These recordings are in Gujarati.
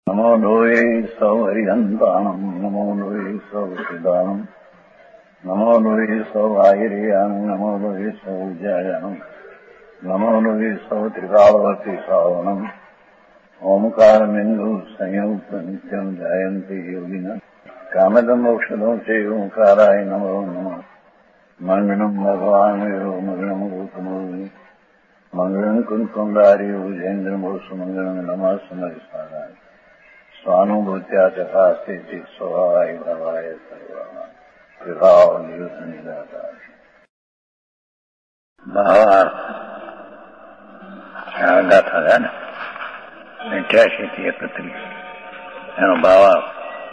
નમો લોહે સૌ હરિહંતાણમ નમો લોહે સૌ સિદાનમ નમો લોહે સૌ આયર્યાણમ નમો લોહે સૌ જયાણમ નમો લોહે સૌ ત્રિકાળવતી સાવણમ ઓમકારમિંદુ સંયુક્ત નિત્યમ જાયંતિ યોગિના કામદમ ઔષધો છે ઓંકારાય નમો નમઃ મંગળમ ભગવાન વિરો મંગળમ ગૌતમોની મંગળમ કુંકુંડાર્યો જૈન્દ્રમો સુમંગળમ નમઃ સમરિસારાય સ્વાનુભૂત્યા ચકાસ્તે સ્વભાવાય ભવાય સર્વા વિભાવ નિયુત નિરાકાર ભાવાર્થ ગાથા છે ને 88 થી 31 એનો ભાવાર્થ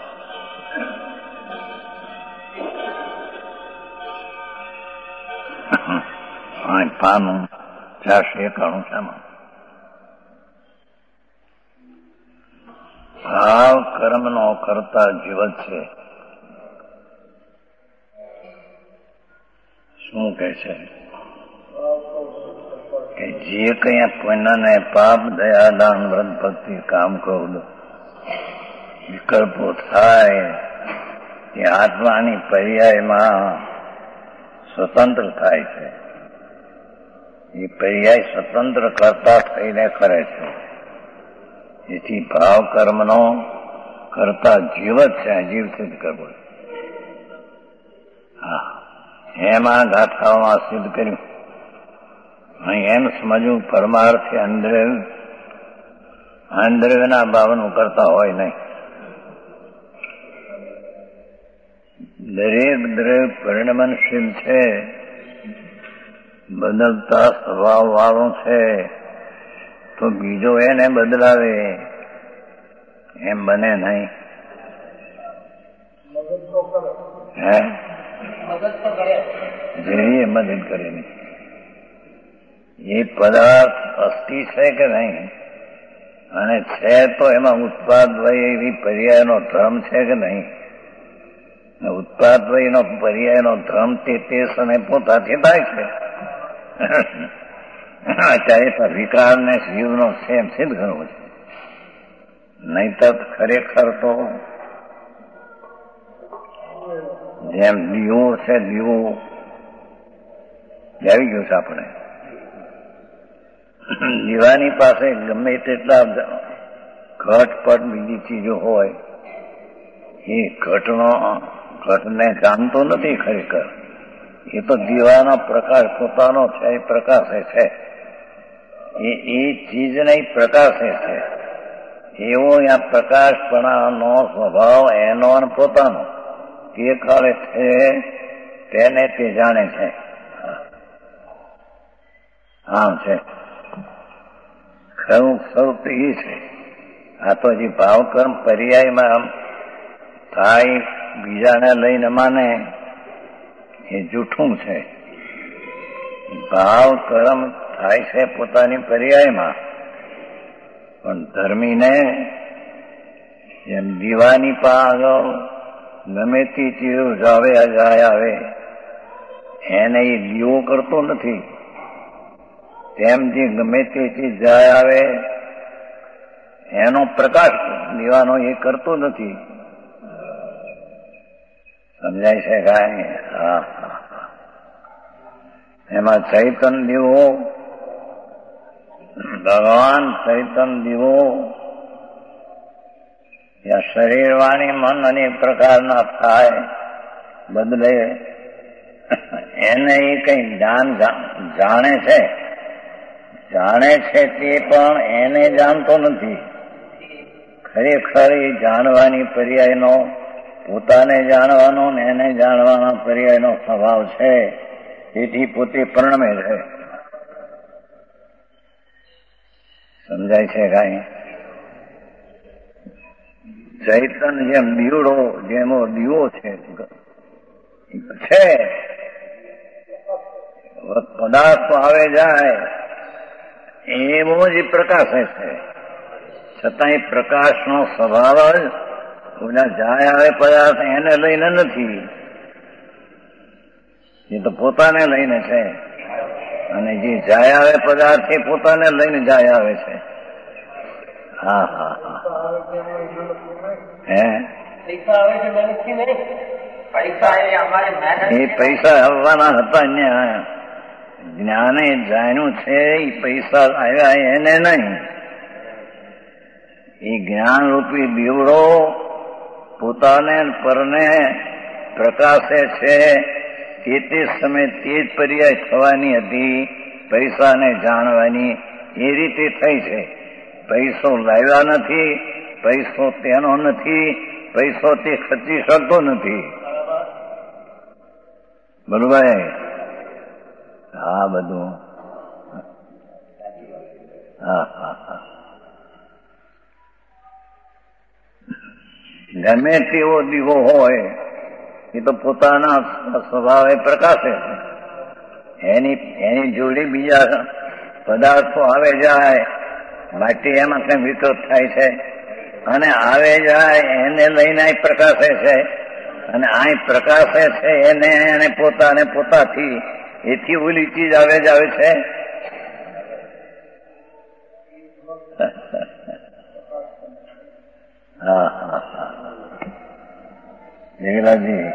પાનું 491 છે ભાવ કર્મનો કરતા જીવત છે. શું કહે છે કે જે કઈ પુણ્ય ને પાપ દયા દાન વ્રત ભક્તિ કામ ક્રોધ વિકલ્પો થાય એ આત્માની પર્યાયમાં સ્વતંત્ર થાય છે. એ પર્યાય સ્વતંત્ર કરતા થઈને કરે છે. એથી ભાવ કર્મનો કરતા જીવત છે. જીવ સિદ્ધ કરવો. હા, એમાં ગાથાઓમાં સિદ્ધ કર્યું. અહીં એમ સમજવું પરમાર્થી અંદરના ભાવનું કરતા હોય નહીં. દરેક પરિણમનશીલ છે, બદલતા સ્વભાવ વાળો છે, તો બીજો એને બદલાવે એમ બને નહીં. હે જેવી મદદ કરે નહીં. એ પદાર્થ અસ્થિ છે કે નહીં, અને છે તો એમાં ઉત્પાદ વય એવી પર્યાયનો ધર્મ છે કે નહીં. ઉત્પાદ વયનો પર્યાયનો ધર્મ તે સમય પોતાથી થાય છે. ચાહે વિકારને જીવનો સેમ સિદ્ધ કરવો છે. નહીતર ખરેખર તો જેમ દીવો છે, દીવો આવી ગયો છે. આપણે દીવાની પાસે ગમે તેટલા ઘટ પટ બીજી ચીજો હોય, એ ઘટને જાણતો નથી ખરેખર. એ તો દીવાનો પ્રકાશ પોતાનો છે, એ પ્રકાશે છે. એ ચીજને પ્રકાશે છે. એવો આ પ્રકાશપણાનો સ્વભાવ એનો પોતાનો તે કાળે છે, તેને તે જાણે છે. આમ છે ખરું સ્વરૂપ એ છે. આ તો હજી ભાવકર્મ પર્યાયમાં થાય, બીજાને લઈને માને, એ જૂઠું છે. ભાવ કર્મ થાય છે પોતાની પર્યાયમાં, પણ ધર્મીને જેમ દીવાની પાછળ ગમે તે ચીજો જાય આવે એને એ દીવો કરતો નથી, તેમ જે ગમે તે ચીજ જાય આવે એનો પ્રકાશ દીવાનો એ કરતો નથી. સમજાય છે કાંઈ? હા. એમાં ચૈતન દીવો, ભગવાન ચૈતન દીવો યા શરીર વાણી મન અનેક પ્રકારના થાય બદલે, એને એ કઈ જાણે છે તે પણ એને જાણતો નથી. ખરેખર એ જાણવાની પર્યાયનો, પોતાને જાણવાનો ને એને જાણવાના પર્યાયનો સ્વભાવ છે. તેથી પોતે પરિણમે છે. સમજાય છે કાંઈ? ચૈતન જેમ દીવડો, જેમો દીવો છે, પદાર્થ આવે જાય એવો જ પ્રકાશે છે. છતાં એ પ્રકાશનો સ્વભાવ જ બધા જાય આવે પદાર્થ એને લઈને નથી, એ તો પોતાને લઈને છે. અને જે જાય આવે પદાર્થ એ પોતાને લઈને જાય આવે છે. હા હા હા હે પૈસા આવે છે મહેનતથી નહીં, પૈસા એ અમારે મહેનત એ પૈસા આવવાના હતા અહીંયા જ્ઞાને જાણ્યું છે એ પૈસા આવ્યા એને નહીં. એ જ્ઞાન રૂપી દીવડો પોતાને પરને પ્રકાશે છે તે સમય તે જ પર્યાય થવાની હતી પૈસાને જાણવાની. એ રીતે થઈ છે. પૈસો લાવ્યા નથી, પૈસો તેનો નથી, પૈસો તે ખર્ચી શકતો નથી. બરોબર હા બધું હા હા હા ગમે તેવો દીવો હોય એ તો પોતાના સ્વભાવે પ્રકાશે છે. એની જોડે બીજા પદાર્થો આવે જાય, માટી એમાં કઈ વિકૃત થાય છે અને આવે જાય એને લઈને પ્રકાશે છે અને આ પ્રકાશે છે એને પોતાને પોતાથી એથી ઓલી ચીજ આવે જ આવે છે. હા હા હા જગલાજી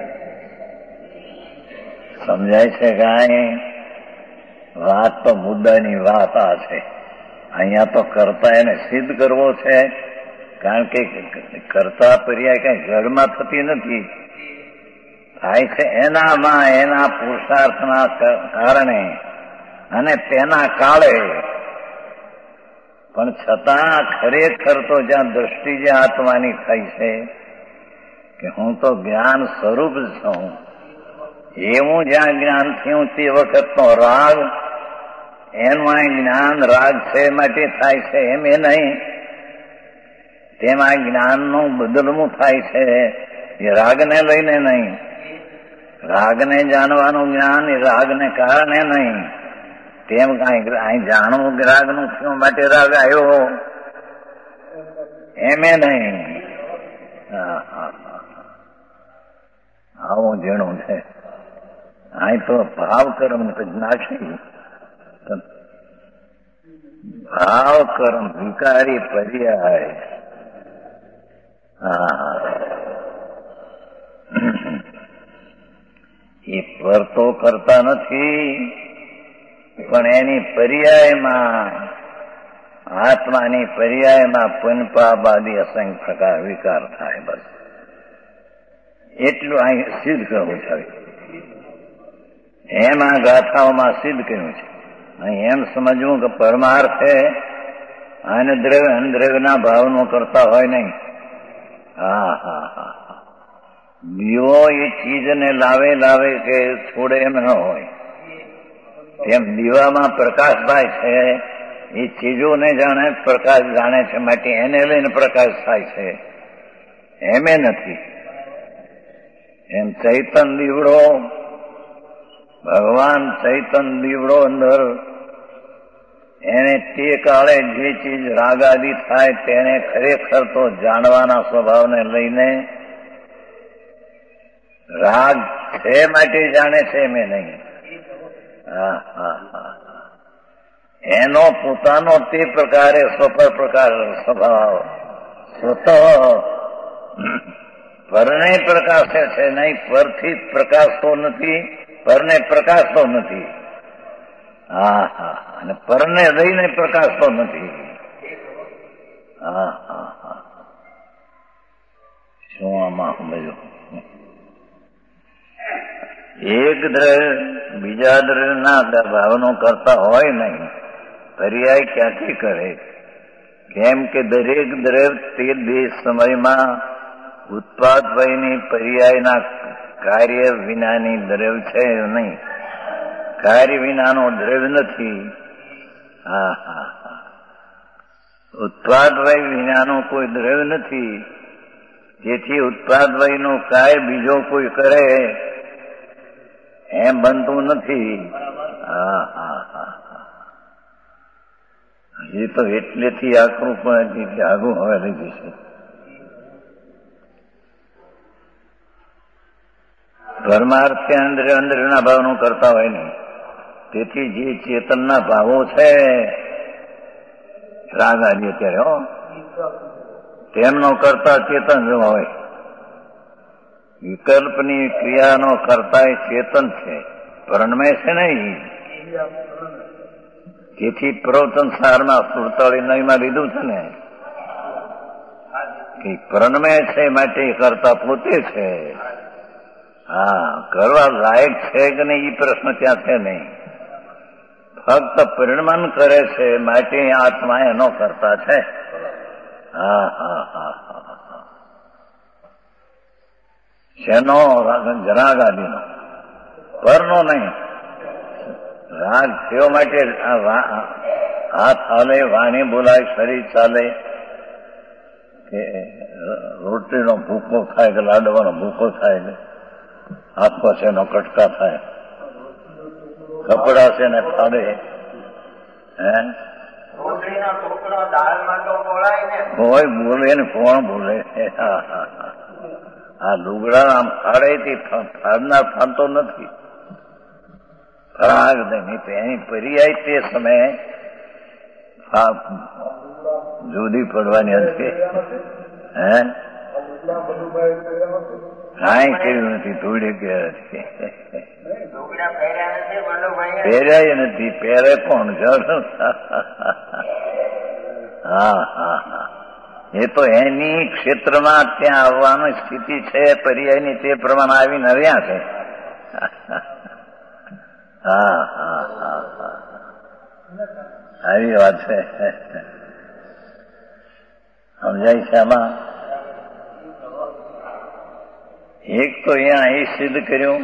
સમજાય છે કાંઈ? વાત તો મુદ્દાની વાત આ છે. અહીંયા તો કરતા એને સિદ્ધ કરવો છે, કારણ કે કરતા પર્યાય કઈ જળમાં થતી નથી, થાય છે એનામાં એના પુરુષાર્થના કારણે અને તેના કાળે. પણ છતાં ખરેખર તો જ્યાં દ્રષ્ટિ જ્યાં આત્માની થાય છે કે હું તો જ્ઞાન સ્વરૂપ જ છું, એવું જ્યાં જ્ઞાન થયું તે વખતનો રાગ એમાં જ્ઞાન રાગ છે માટે થાય છે એમ એ નહીં. તેમાં જ્ઞાનનું બદલવું થાય છે એ રાગને લઈને નહીં. રાગને જાણવાનું જ્ઞાન એ રાગને કારણે નહીં. તેમ કાંઈ અહીં જાણવું રાગનું થયું માટે રાગ આવ્યો એમે નહીં. હા હા આવું જેણું છે. અહીં તો ભાવ કર્મ નાખી ભાવ કર્મ વિકારી પર્યાય. હા એ પર તો કરતા નથી, પણ એની પર્યાયમાં આત્માની પર્યાયમાં પુનપાબાદી અસંખ્ય પ્રકાર વિકાર થાય. બસ એટલું અહીં સિદ્ધ કરવું છે. એમાં ગાથાઓમાં સિદ્ધ કર્યું છે. અહીં એમ સમજવું કે પરમાર્થે અને દ્રવ્યના ભાવનો કરતા હોય નહીં. હા હા હા દીવો એ ચીજને લાવે કે છોડે એમ ન હોય. તેમ દીવામાં પ્રકાશ થાય છે એ ચીજોને જાણે પ્રકાશ જાણે છે માટે એને લઈને પ્રકાશ થાય છે એમે નથી. એમ ચૈતન દીવડો ભગવાન ચૈતન દીવડો અંદર એને તે કાળે જે ચીજ રાગાદી થાય તેને ખરેખર તો જાણવાના સ્વભાવને લઈને રાગ છે માટે જાણે છે એમ નહીં. હા હા હા એનો પોતાનો તે પ્રકારે પ્રકાર સ્વભાવ સ્વતઃ પરને પ્રકાશે છે નહીં. પરથી પ્રકાશતો નથી, પરને પ્રકાશતો નથી. હા હા અને પરને લઈને પ્રકાશતો નથી. હા હા હા શું આમાં સમજો? એક દ્રવ્ય બીજા દ્રવ્યના ભાવનો કરતા હોય નહીં. પર્યાય ક્યાંથી કરે? કેમ કે દરેક દ્રવ્ય તે દેશ સમયમાં ઉત્પાદ વયની પર્યાયના કાર્ય વિનાની દ્રવ્ય છે નહીં. કાર્ય વિનાનો દ્રવ્ય નથી. હા હા હા ઉત્પાદ વય વિનાનો કોઈ દ્રવ્ય નથી. જેથી ઉત્પાદ વયનું કાર્ય બીજો કોઈ કરે એમ બનતું નથી. હા હા હા એ તો એટલેથી આકરું પણ આગું હવે લીધું છે. પરમાર્થે અંદરના ભાવનું કરતા હોય નહીં. તેથી જે ચેતનના ભાવો છે રાગ આદિ અત્યારે તેમનો કરતા ચેતન જ હોય. વિકલ્પની ક્રિયાનો કરતા એ ચેતન છે, પરણમય છે નહીં. તેથી પ્રવચન સારમાં 47 લીધું છે ને કે પરણમય છે માટે કરતા પોતે છે. હા, કરવા લાયક છે કે નહીં એ પ્રશ્ન ત્યાં છે નહીં. ફક્ત પરિણમન કરે છે માટે આત્મા એનો કરતા છે. હા હા હા હા. શેનો? રાગ આદિનો, પરનો નહીં. રાગ થયો માટે હાથ હાલે, વાણી બોલાય, શરીર ચાલે, કે રોટલીનો ભૂકો થાય કે લાડવાનો ભૂકો થાય કે હાથમાં છે એનો કટકા થાય, કપડા છે ને ફાડે. હે કોઈ બોલે ને કોણ બોલે? આ લુગડા આમ ફાડે તે ફાડનાર ફાડતો નથી. ફરાગ નહીં એની પર્યાય તે સમયે જુદી પડવાની હતી. હે કાંઈ કર્યું નથી, ધૂળે ગયા નથી, પહેર્યા નથી. પહેરે કોણ? હા હા હા. એ તો એની ક્ષેત્રમાં ત્યાં આવવાની સ્થિતિ છે પર્યાયની, તે પ્રમાણે આવીને રહ્યા છે. હા હા હા હા, આવી વાત છે. સમજાય છે આમાં? એક તો અહીંયા એ સિદ્ધ કર્યું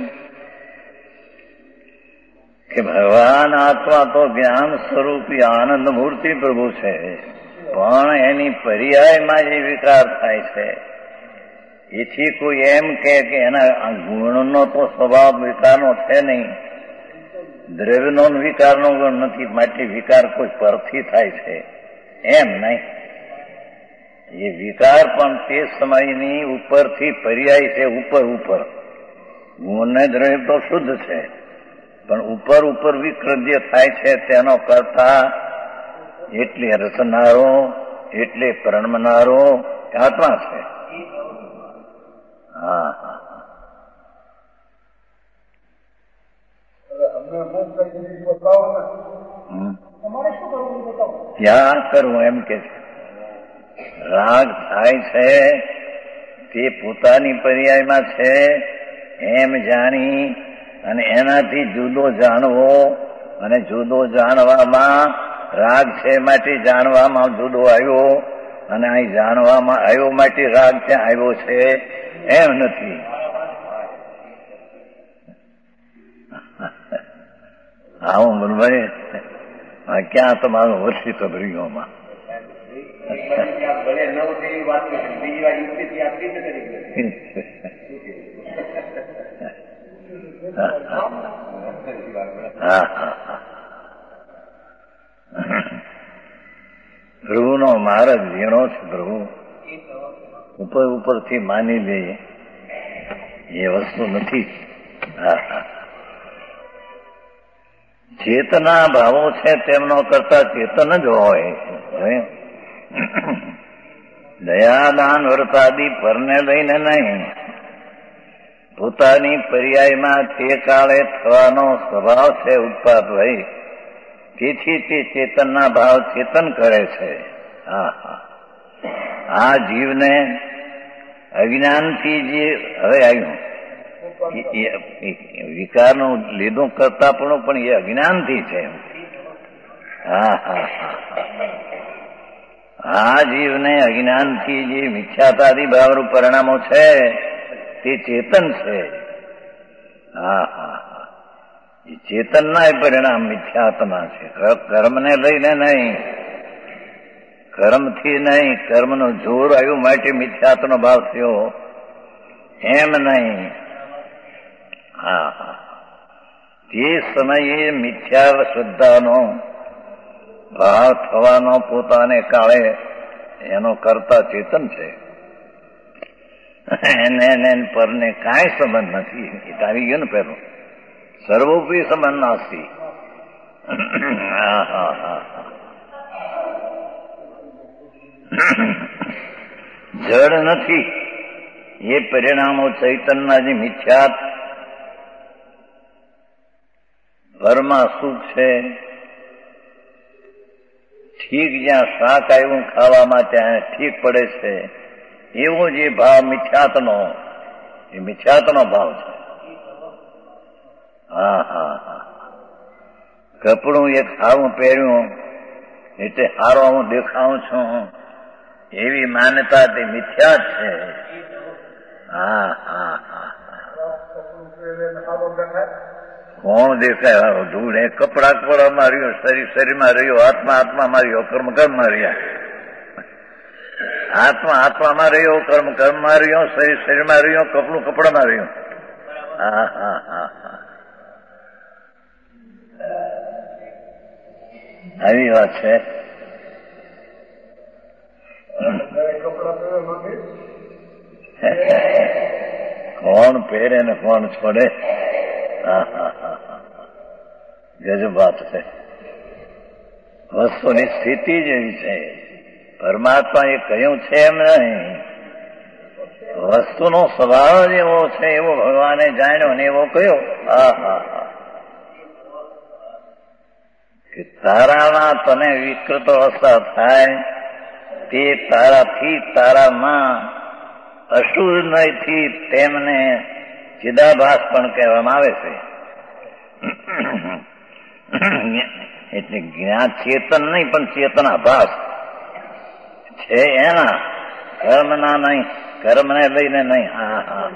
કે ભગવાન આત્મા તો જ્ઞાન સ્વરૂપી આનંદ મૂર્તિ પ્રભુ છે, પણ એની પર્યાયમાં જે વિકાર થાય છે એથી કોઈ એમ કે એના ગુણનો તો સ્વભાવ વિકારનો છે નહીં, દ્રવ્યનો વિકારનો ગુણ નથી, માટે વિકાર કોઈ પરથી થાય છે એમ નહીં. એ વિકાર પણ તે સમયની ઉપરથી પર્યાય છે. ઉપર ગુણને દ્રવ્ય તો શુદ્ધ છે, પણ ઉપર વિકૃત થાય છે તેનો કરતા એટલે રચનારો, એટલે પરણમનારો આત્મા છે. હા હા. ક્યાં કરવું એમ કે છે? રાગ થાય છે તે પોતાની પર્યાયમાં છે એમ જાણી અને એનાથી જુદો જાણવો, અને જુદો જાણવામાં રાગ છે માટે જાણવામાં જુદો આવ્યો, અને અહીં જાણવામાં આવ્યો માટે રાગ ત્યાં આવ્યો છે એમ નથી. આવું બોલભાઈ ક્યાં તમારું વર્ષી તો ભર્યોમાં પ્રભુનો માર્ગ ઝીણો છે. પ્રભુ ઉપરથી માની લે એ વસ્તુ નથી. ચેતના ભાવો છે તેમનો કરતા ચેતન જ હોય. દયાદાન વ્રતાદિ પરને લઈને નહીં, પોતાની પર્યાયમાં તે કાળે થવાનો સ્વભાવ છે ઉત્પાદ હોય, તેથી તે ચેતનના ભાવ ચેતન કરે છે. હા હા. આ જીવને અજ્ઞાનથી જે હવે આવ્યું વિકારનું લીધું કરતા પણ એ અજ્ઞાનથી છે. હા હા હા. આ જીવને અજ્ઞાનથી જે મિથ્યાતાદી ભાવરૂપ પરિણામો છે તે ચેતન છે. હા હા હા. એ ચેતનના પરિણામ મિથ્યાત્મા છે. કર્મને લઈને નહીં, કર્મથી નહીં, કર્મનો જોર આવ્યું માટે મિથ્યાત્મનો ભાવ થયો એમ નહીં. હા હા. તે સમયે મિથ્યા શ્રદ્ધાનો ભાવ થવાનો પોતાને કાળે એનો કરતા ચેતન છે. એને પરને કાંઈ સંબંધ નથી. એ તો આવી ગયો ને પેલો સર્વોપરી સંબંધ નાસ્તી. હા હા હા. જડ નથી. એ પરિણામો ચૈતન્યના જે મિથ્યાત ઘરમાં સુખ છે, ઠીક જ્યાં શાક આવ્યું ખાવામાં ત્યાં ઠીક પડે છે, એવો જે ભાવ મિથ્યાતનો, એ મિથ્યાતનો ભાવ છે. હા હા હા. કપડું એક સારું પહેર્યું એટલે સારો હું દેખાઉં છું, એવી માન્યતા તે મિથ્યા છે. હા હા હા. કોણ દેખાય? ધૂળ એ કપડા કપડામાં રહ્યો, શરીર શરીરમાં રહ્યો, આત્મા આત્મામાં રહ્યો, કર્મ કર્મમાં રહ્યા. આત્મા આત્મામાં રહ્યો, કર્મ કર્મમાં રહ્યો, શરીર શરીરમાં રહ્યો, કપડું કપડામાં રહ્યું. હા હા હા હા. આવી વાત છે. કોણ પહેરે ને કોણ છોડે? હા હા હા હા. ગજબ વાત છે. વસ્તુની સ્થિતિ જ એવી છે. પરમાત્મા એ કહ્યું છે એમ નહીં. વસ્તુનો સ્વભાવ જ એવો છે, એવો ભગવાને જાણ્યો ને એવો કયો. હા હા હા. કે તારામાં તને વિકૃત અવસ્થા થાય તે તારાથી તારામાં અશુદ્ધથી તેમને ચિદાભાસ પણ કહેવામાં આવે છે. એટલે જ્ઞાન ચેતન નહીં પણ ચેતનાભાસ છે એના, કર્મના નહીં, કર્મને લઈને નહીં. હા હા.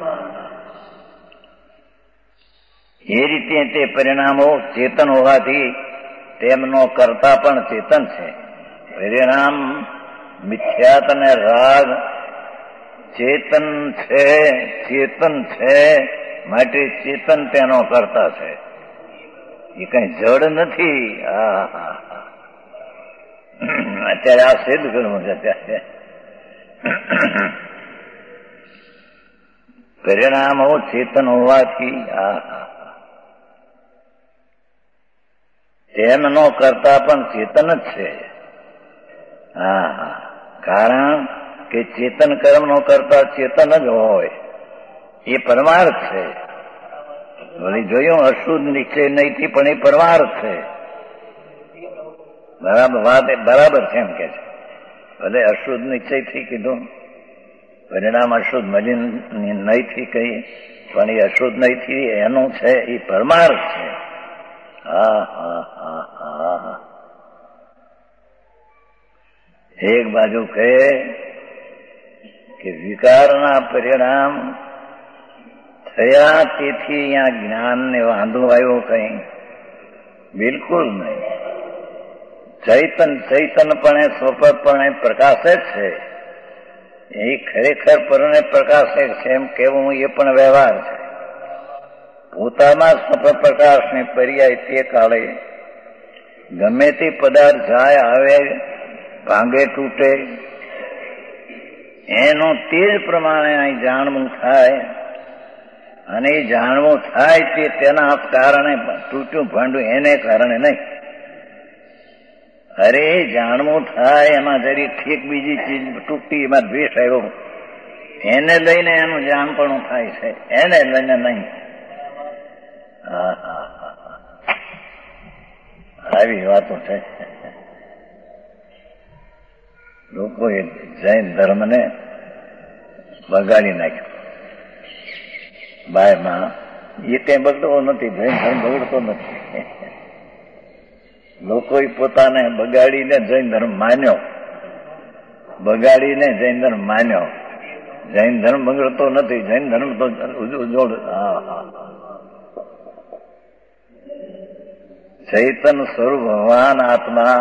એ રીતે તે પરિણામો ચેતન હોવાથી તેમનો કરતા પણ ચેતન છે. પરિણામ મિથ્યાત અને રાગ ચેતન છે, ચેતન છે, માટે ચેતન તેનો કરતા છે. એ કઈ જડ નથી. હા હા. અત્યારે આ સિદ્ધ કરવું છે. અત્યારે પરિણામો ચેતન હોવાથી તેમનો કરતા પણ ચેતન જ છે. હા હા. કારણ કે ચેતન કર્મનો કરતા ચેતન જ હોય, એ પરમાર્થ છે. વળી જોયું અશુદ્ધ નિશ્ચય નહીંથી પણ એ પરમાર્થ છે. બરાબર વાત બરાબર છે એમ કે છે. ભલે અશુદ્ધ નિશ્ચયથી કીધું, પરિણામ અશુદ્ધ મલિન નહીંથી કહી, પણ એ અશુદ્ધ નહીંથી એનું છે, એ પરમાર્થ છે. હા હા હા હા. એક બાજુ કહે કે વિકારના પરિણામ થયા તેથી અહીંયા જ્ઞાનને વાંધો આવ્યો કઈ? બિલકુલ નહીં. ચૈતન ચૈતનપણે સ્વપદપણે પ્રકાશે જ છે. એ ખરેખર પરને પ્રકાશે છે એમ કેવું એ પણ વ્યવહાર છે. પોતામાં સ્વપદ પ્રકાશને પર્યાય તે કાળે ગમે તે પદાર્થ જાય આવે, ભાંગે તૂટે, એનું તે જ પ્રમાણે અહીં જાણવું થાય. અને એ જાણવું થાય તે તેના કારણે તૂટ્યું ભાંડું એને કારણે નહીં. અરે જાણવું થાય એમાં જરી ઠીક બીજી ચીજ તૂટતી, એમાં દ્વેષ આવ્યો, એને લઈને એનું જાણપણું થાય છે, એને લઈને નહીં. હા હા હા. આવી વાતો છે. લોકોએ જૈન ધર્મને બગાડી નાખ્યો. બાયમાં એ કઈ બગડતો નથી, જૈન ધર્મ બગડતો નથી. લોકોએ પોતાને બગાડીને જૈન ધર્મ માન્યો, બગાડીને જૈન ધર્મ માન્યો. જૈન ધર્મ બગડતો નથી, જૈન ધર્મ તો ઉજોડ. હા હા. ચૈતન સ્વરૂપ ભગવાન આત્મા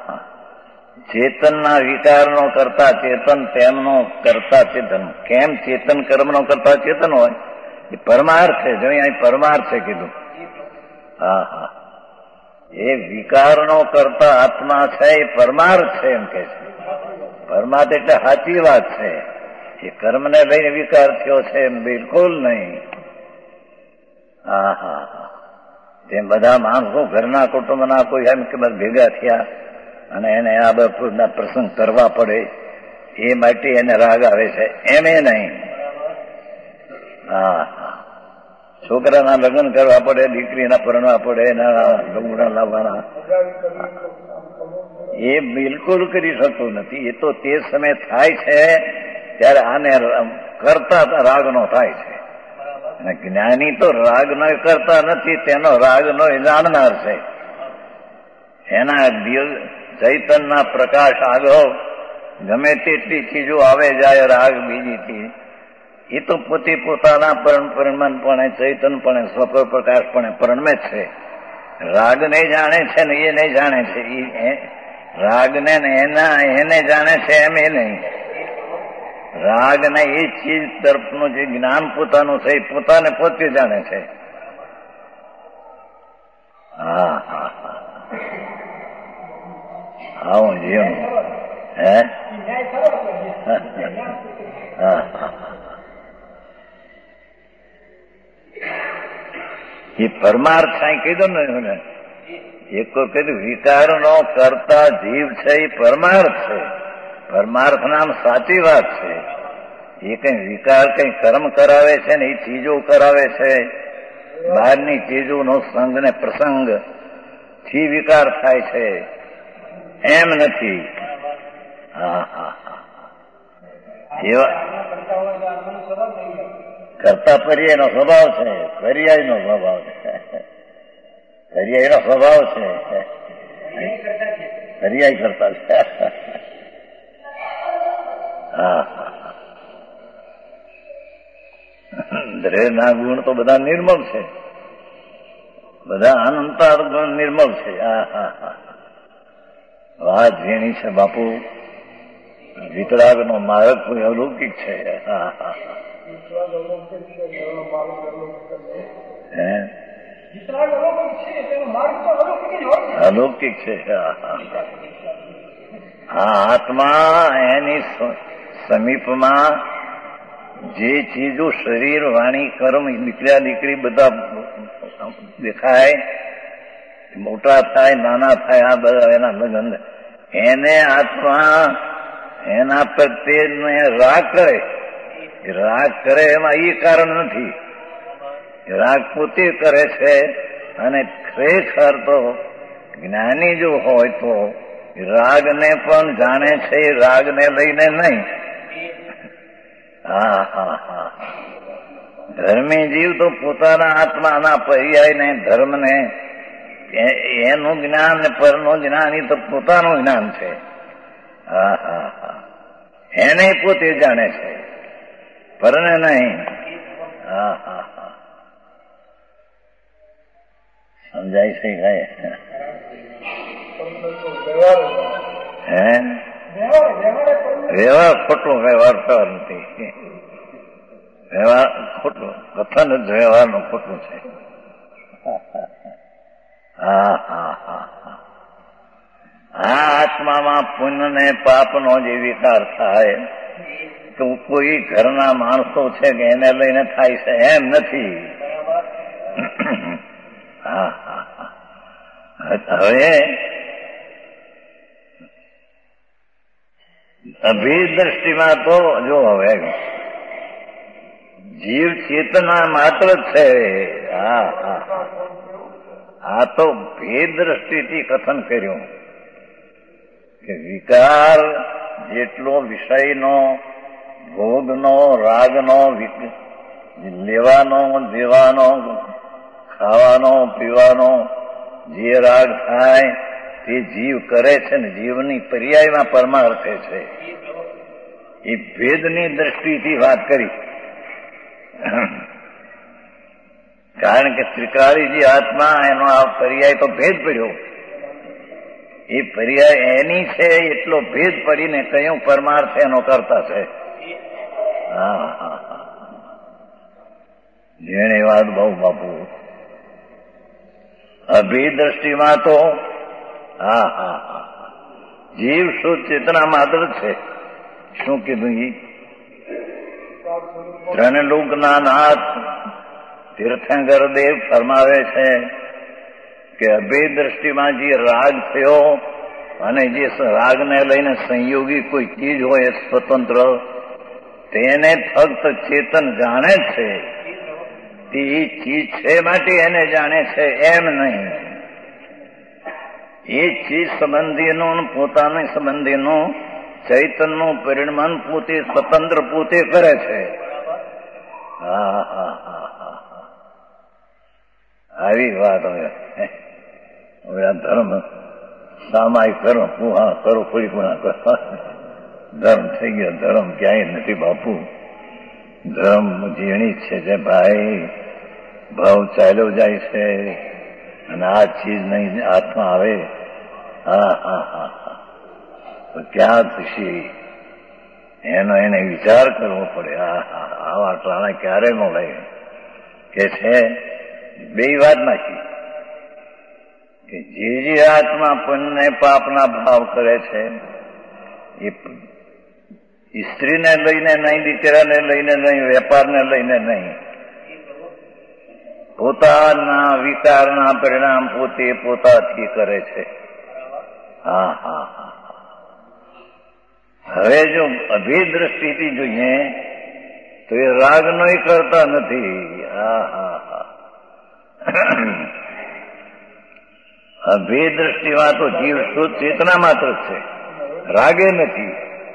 ચેતનના વિકારનો કરતા ચેતન, તેમનો કરતા ચેતન. કેમ ચેતન કર્મનો કરતા ચેતન હોય? એ પરમાર્થ છે. જો અહીં પરમાર્થ છે કીધું. હા હા. એ વિકારનો કરતા આત્મા છે, એ પરમાર્થ છે એમ કે છે. પરમાર્થ એટલે સાચી વાત છે. એ કર્મને લઈને વિકાર થયો છે એમ બિલકુલ નહીં. હા હા હા. તેમ બધા માણસો ઘરના કુટુંબના કોઈ એમ કે ભેગા થયા અને એને આ બધા પ્રસંગ કરવા પડે એ માટે એને રાગ આવે છે, એમ એ નહીં. હા, છોકરાના લગ્ન કરવા પડે, દીકરીના પરણવા પડે, એના લુગડા લાવવાના, એ બિલકુલ કરી શકતું નથી. એ તો તે સમય થાય છે ત્યારે આને કરતા રાગનો થાય છે. અને જ્ઞાની તો રાગનો કરતા નથી, તેનો રાગનો જાણનાર છે. એના ચૈતનના પ્રકાશ આગળ ગમે તેટલી ચીજો આવે જાય રાગ બીજીથી, એ તો પોતે પોતાના પરણપણે ચૈતનપણે સ્વપ્રકાશપણે પરણમે છે. રાગને જાણે છે ને એ નહીં જાણે છે. રાગને એને જાણે છે એમ એ નહીં. રાગને એ ચીજ તરફનું જે જ્ઞાન પોતાનું છે એ પોતાને પોતે જાણે છે. હા હા હા, આવું જીવન. હે હા હા, એ પરમાર્થ સાંઈ કીધું ને, એક કીધું વિકારનો કરતા જીવ છે એ પરમાર્થ છે. પરમાર્થ નામ સાચી વાત છે. એ કઈ વિકાર કઈ કર્મ કરાવે છે ને એ ચીજો કરાવે છે. બહારની ચીજોનો સંગ ને પ્રસંગ થી વિકાર થાય છે એમ નથી. હા હા હા, એવા કરતા પર્યાયનો સ્વભાવ છે. પર્યાયનો સ્વભાવ છે. પર્યાયનો સ્વભાવ છે. પર્યાય કરતા છે. હા, દ્રેના ગુણ તો બધા નિર્મળ છે, બધા અનંતાર ગુણ નિર્મળ છે. હા હા હા, વાત ઝીણી છે બાપુ. વિતરાગનો માર્ગ કોઈ અલૌકિક છે. હા હા, અલૌકિક છે. હા હા, આ આત્મા એની સમીપમાં જે ચીજો શરીર વાણી કર્મ દીકરા દીકરી બધા દેખાય, મોટા થાય નાના થાય, આ બધા એના લગ્ન, એને આત્મા એના પ્રત્યે રાગ કરે. રાગ કરે એમાં એ કારણ નથી. રાગ પોતે કરે છે. અને ખરેખર તો જ્ઞાની જો હોય તો રાગને પણ જાણે છે, રાગને લઈને નહીં. હા હા હા, ધર્મી જીવ તો પોતાના આત્માના પર્યાયને ધર્મને એનું જ્ઞાન ને પરનું જ્ઞાન એ તો પોતાનું જ્ઞાન છે. હા હા હા, એને પોતે જાણે છે, પરને નહીં. હા હા હા, સમજાય છે કાંઈ? હે વ્યવહાર ખોટો, વ્યવહાર થયો નથી. વ્યવહાર ખોટું, કથન જ વ્યવહારનું ખોટું છે. હા હા હા હા, આ આત્મામાં પુણ્ય ને પાપનો જે વિકાર થાય તો કોઈ ઘરના માણસો છે કે એને લઈને થાય છે એમ નથી. હા હા હા, હવે અભેદ દ્રષ્ટિમાં તો જો હવે જીવ ચેતના માત્ર છે. હા હા, આ તો ભેદ દ્રષ્ટિથી કથન કર્યું કે વિકાર જેટલો વિષયનો, ભોગનો, રાગનો, લેવાનો, દેવાનો, ખાવાનો, પીવાનો જે રાગ થાય તે જીવ કરે છે ને જીવની પર્યાયમાં પરમાર્થે છે. એ ભેદની દ્રષ્ટિથી વાત કરી. કારણ કે ત્રિકાળી આત્મા એનો આ પર્યાય તો ભેદ પડ્યો. એ પર્યાય એની છે એટલો ભેદ પડીને કયું પરમાર્થ એનો કરતા છે. હા હા હા, જેણે વાત બહુ બાપુ અભેદ દ્રષ્ટિમાં તો હા હા હા, જીવ શુદ્ધ ચેતના માત્ર છે. શું કીધું? ત્રણ લોકના નાથ તીર્થંકર દેવ ફરમાવે છે કે અભેદ દ્રષ્ટિમાં જે રાગ થયો અને જે રાગને લઈને સંયોગી કોઈ ચીજ હોય સ્વતંત્ર, તેને ફક્ત ચેતન જાણે છે. તે ચીજ છે માટે એને જાણે છે એમ નહીં. એ ચીજ સંબંધીનું પોતાની સંબંધીનું ચૈતનનું પરિણમન પોતે સ્વતંત્ર પોતે કરે છે. આવી વાત હવે ધર્મ સામાયિક કરો, પુહા કરો, કોઈ ગુણા કરો, ધર્મ થઈ ગયો. ધર્મ ક્યાંય નથી બાપુ. ધર્મ જીવણી છે જે ભાઈ ભાવ ચાલ્યો જાય છે અને આ ચીજ નહીં હાથમાં આવે, તો ક્યાં થશે એનો એને વિચાર કરવો પડે. આવા ટાણા ક્યારે મળે કે છે. બે વાત નાખી કે જે આત્મા પુણ્ય પાપના ભાવ કરે છે એ સ્ત્રીને લઈને નહીં, દીકરાને લઈને નહીં, વેપારને લઈને નહીં, પોતાના વિકારના પરિણામ પોતે પોતાથી કરે છે. હવે જો અભિદ્રષ્ટિથી જોઈએ તો એ રાગનો કરતા નથી. અભિદ્રષ્ટિમાં તો જીવ શુદ્ધ ચેતના માત્ર છે, રાગે નથી.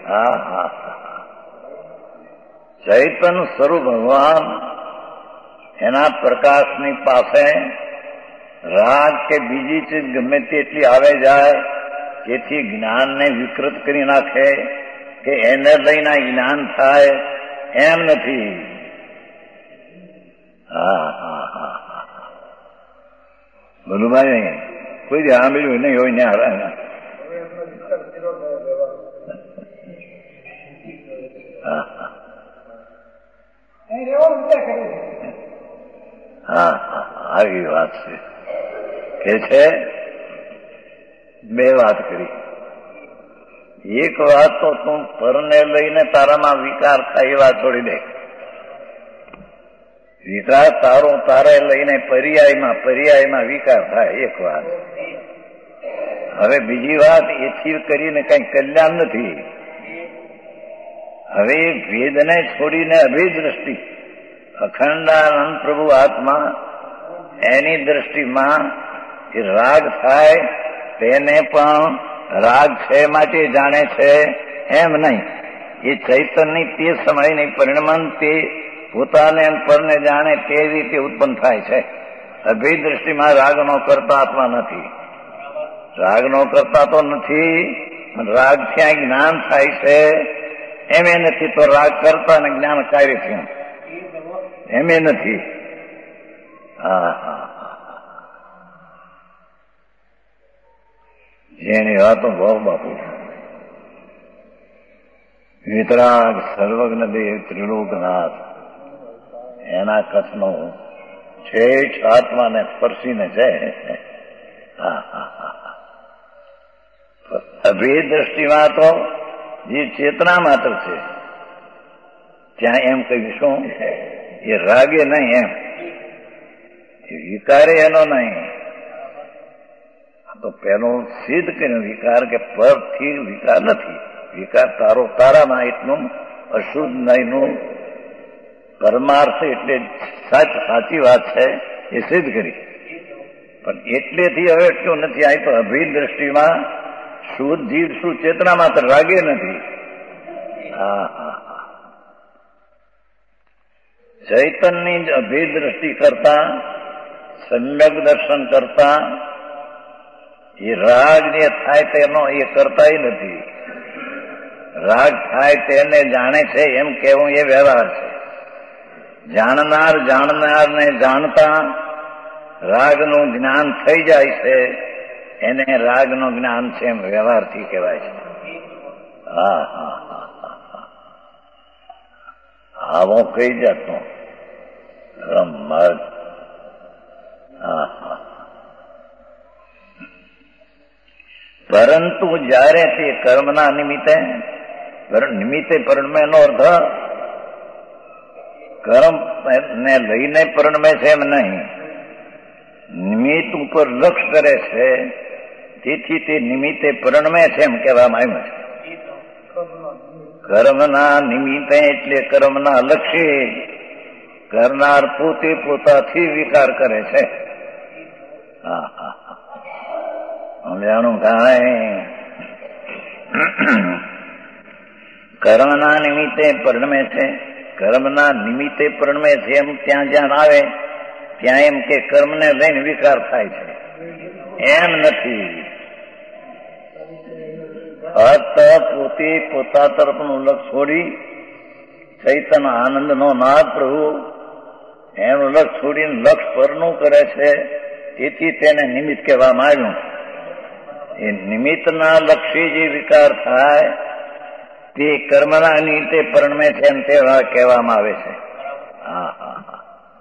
ચૈતન સ્વરૂપ ભગવાન એના પ્રકાશની પાસે રાગ કે બીજી ચીજ ગમે તેટલી આવે જાય જેથી જ્ઞાનને વિકૃત કરી નાખે કે એને લઈને જ્ઞાન થાય એમ નથી. બોલું ભાઈ, કોઈ સાંભળ્યું નહીં હોય ને હારા. આવી વાત છે કે છે. બે વાત કરી. એક વાત તો તું પરને લઈને તારામાં વિકાર થાય એ વાત છોડી દે. વિકાર તારો તારે લઈને પર્યાયમાં વિકાર થાય એક વાત. હવે બીજી વાત એથી કરીને કઈ કલ્યાણ નથી. હવે ભેદને છોડીને અભિદ્રષ્ટિ અખંડાનંદ પ્રભુ આત્મા એની દ્રષ્ટિમાં જે રાગ થાય તેને પણ રાગ છે માટે જાણે છે એમ નહીં. એ ચૈતનની તે સમયની પરિણમન તે પોતાને પરને જાણે તે રીતે ઉત્પન્ન થાય છે. અભિદ્રષ્ટિમાં રાગનો કરતા આત્મા નથી. રાગનો કરતા તો નથી, રાગ ત્યાં જ્ઞાન થાય છે એમ એ નથી. તો રાગ કરતા ને જ્ઞાન કાર્ય થયું એમ એ નથી. જેની વાતો બહુ બાપુ. વિતરાગ સર્વજ્ઞ દેવ ત્રિલોકનાથ એના કથનો છેઠ આત્માને સ્પર્શીને છે. અભેદ દ્રષ્ટિમાં તો જે ચેતના માત્ર છે ત્યાં એમ કહીશું એ રાગે નહીં, એમ વિકારે એનો નહીં. તો પેલો સિદ્ધ કર્યો વિકાર કે પરથી વિકાર નથી. વિકાર તારો તારામાં એટલું અશુદ્ધ નહીંનું પરમાર્થ એટલે સાચી વાત છે એ સિદ્ધ કરી. પણ એટલેથી હવે એટલું નથી. આ તો અભિદ દ્રષ્ટિમાં શુદ્ધ જીવ શું ચેતના માત્ર રાગે નથી. ચૈતનની જ અભિદ દ્રષ્ટિ કરતા સમ્યક દર્શન કરતા એ રાગ જે થાય તેનો એ કરતા નથી. રાગ થાય તેને જાણે છે એમ કહેવું એ વ્યવહાર છે. જાણનારને જાણતા રાગનું જ્ઞાન થઈ જાય છે એને રાગનું જ્ઞાન છે એમ વ્યવહારથી કહેવાય છે. આવો કઈ જાતનો માર્ગ. પરંતુ જયારે તે કર્મના નિમિત્તે પરિણમે નો અર્થ કર્મ ને લઈને પરિણમે છે એમ નહીં. નિમિત્ત ઉપર લક્ષ કરે છે તેથી તે નિમિત્તે પરિણમે છે એમ કહેવામાં આવ્યું છે. કર્મના નિમિત્તે એટલે કર્મના લક્ષ્ય કરનાર પોતે પોતાથી વિકાર કરે છે. હા હા હા સમજાણું કાંઈ? કર્મના નિમિત્તે પરિણમે છે, કર્મના નિમિત્તે પરિણમે છે એમ ત્યાં જ્યાં આવે ત્યાં એમ કે કર્મને લઈને વિકાર થાય છે એમ નથી. ફક્ત પોતે પોતા તરફનું લક્ષ છોડી ચૈતન્ય આનંદનો નાદ પ્રભુ એનું લક્ષ છોડીને લક્ષ પરનું કરે છે, તેથી તેને નિમિત્ત કહેવામાં આવ્યું. એ નિમિત્તના લક્ષ્ય જે વિકાર થાય તે કર્મના નિમિત્તે પરિણમે છે એમ તે કહેવામાં આવે છે. હા હા હા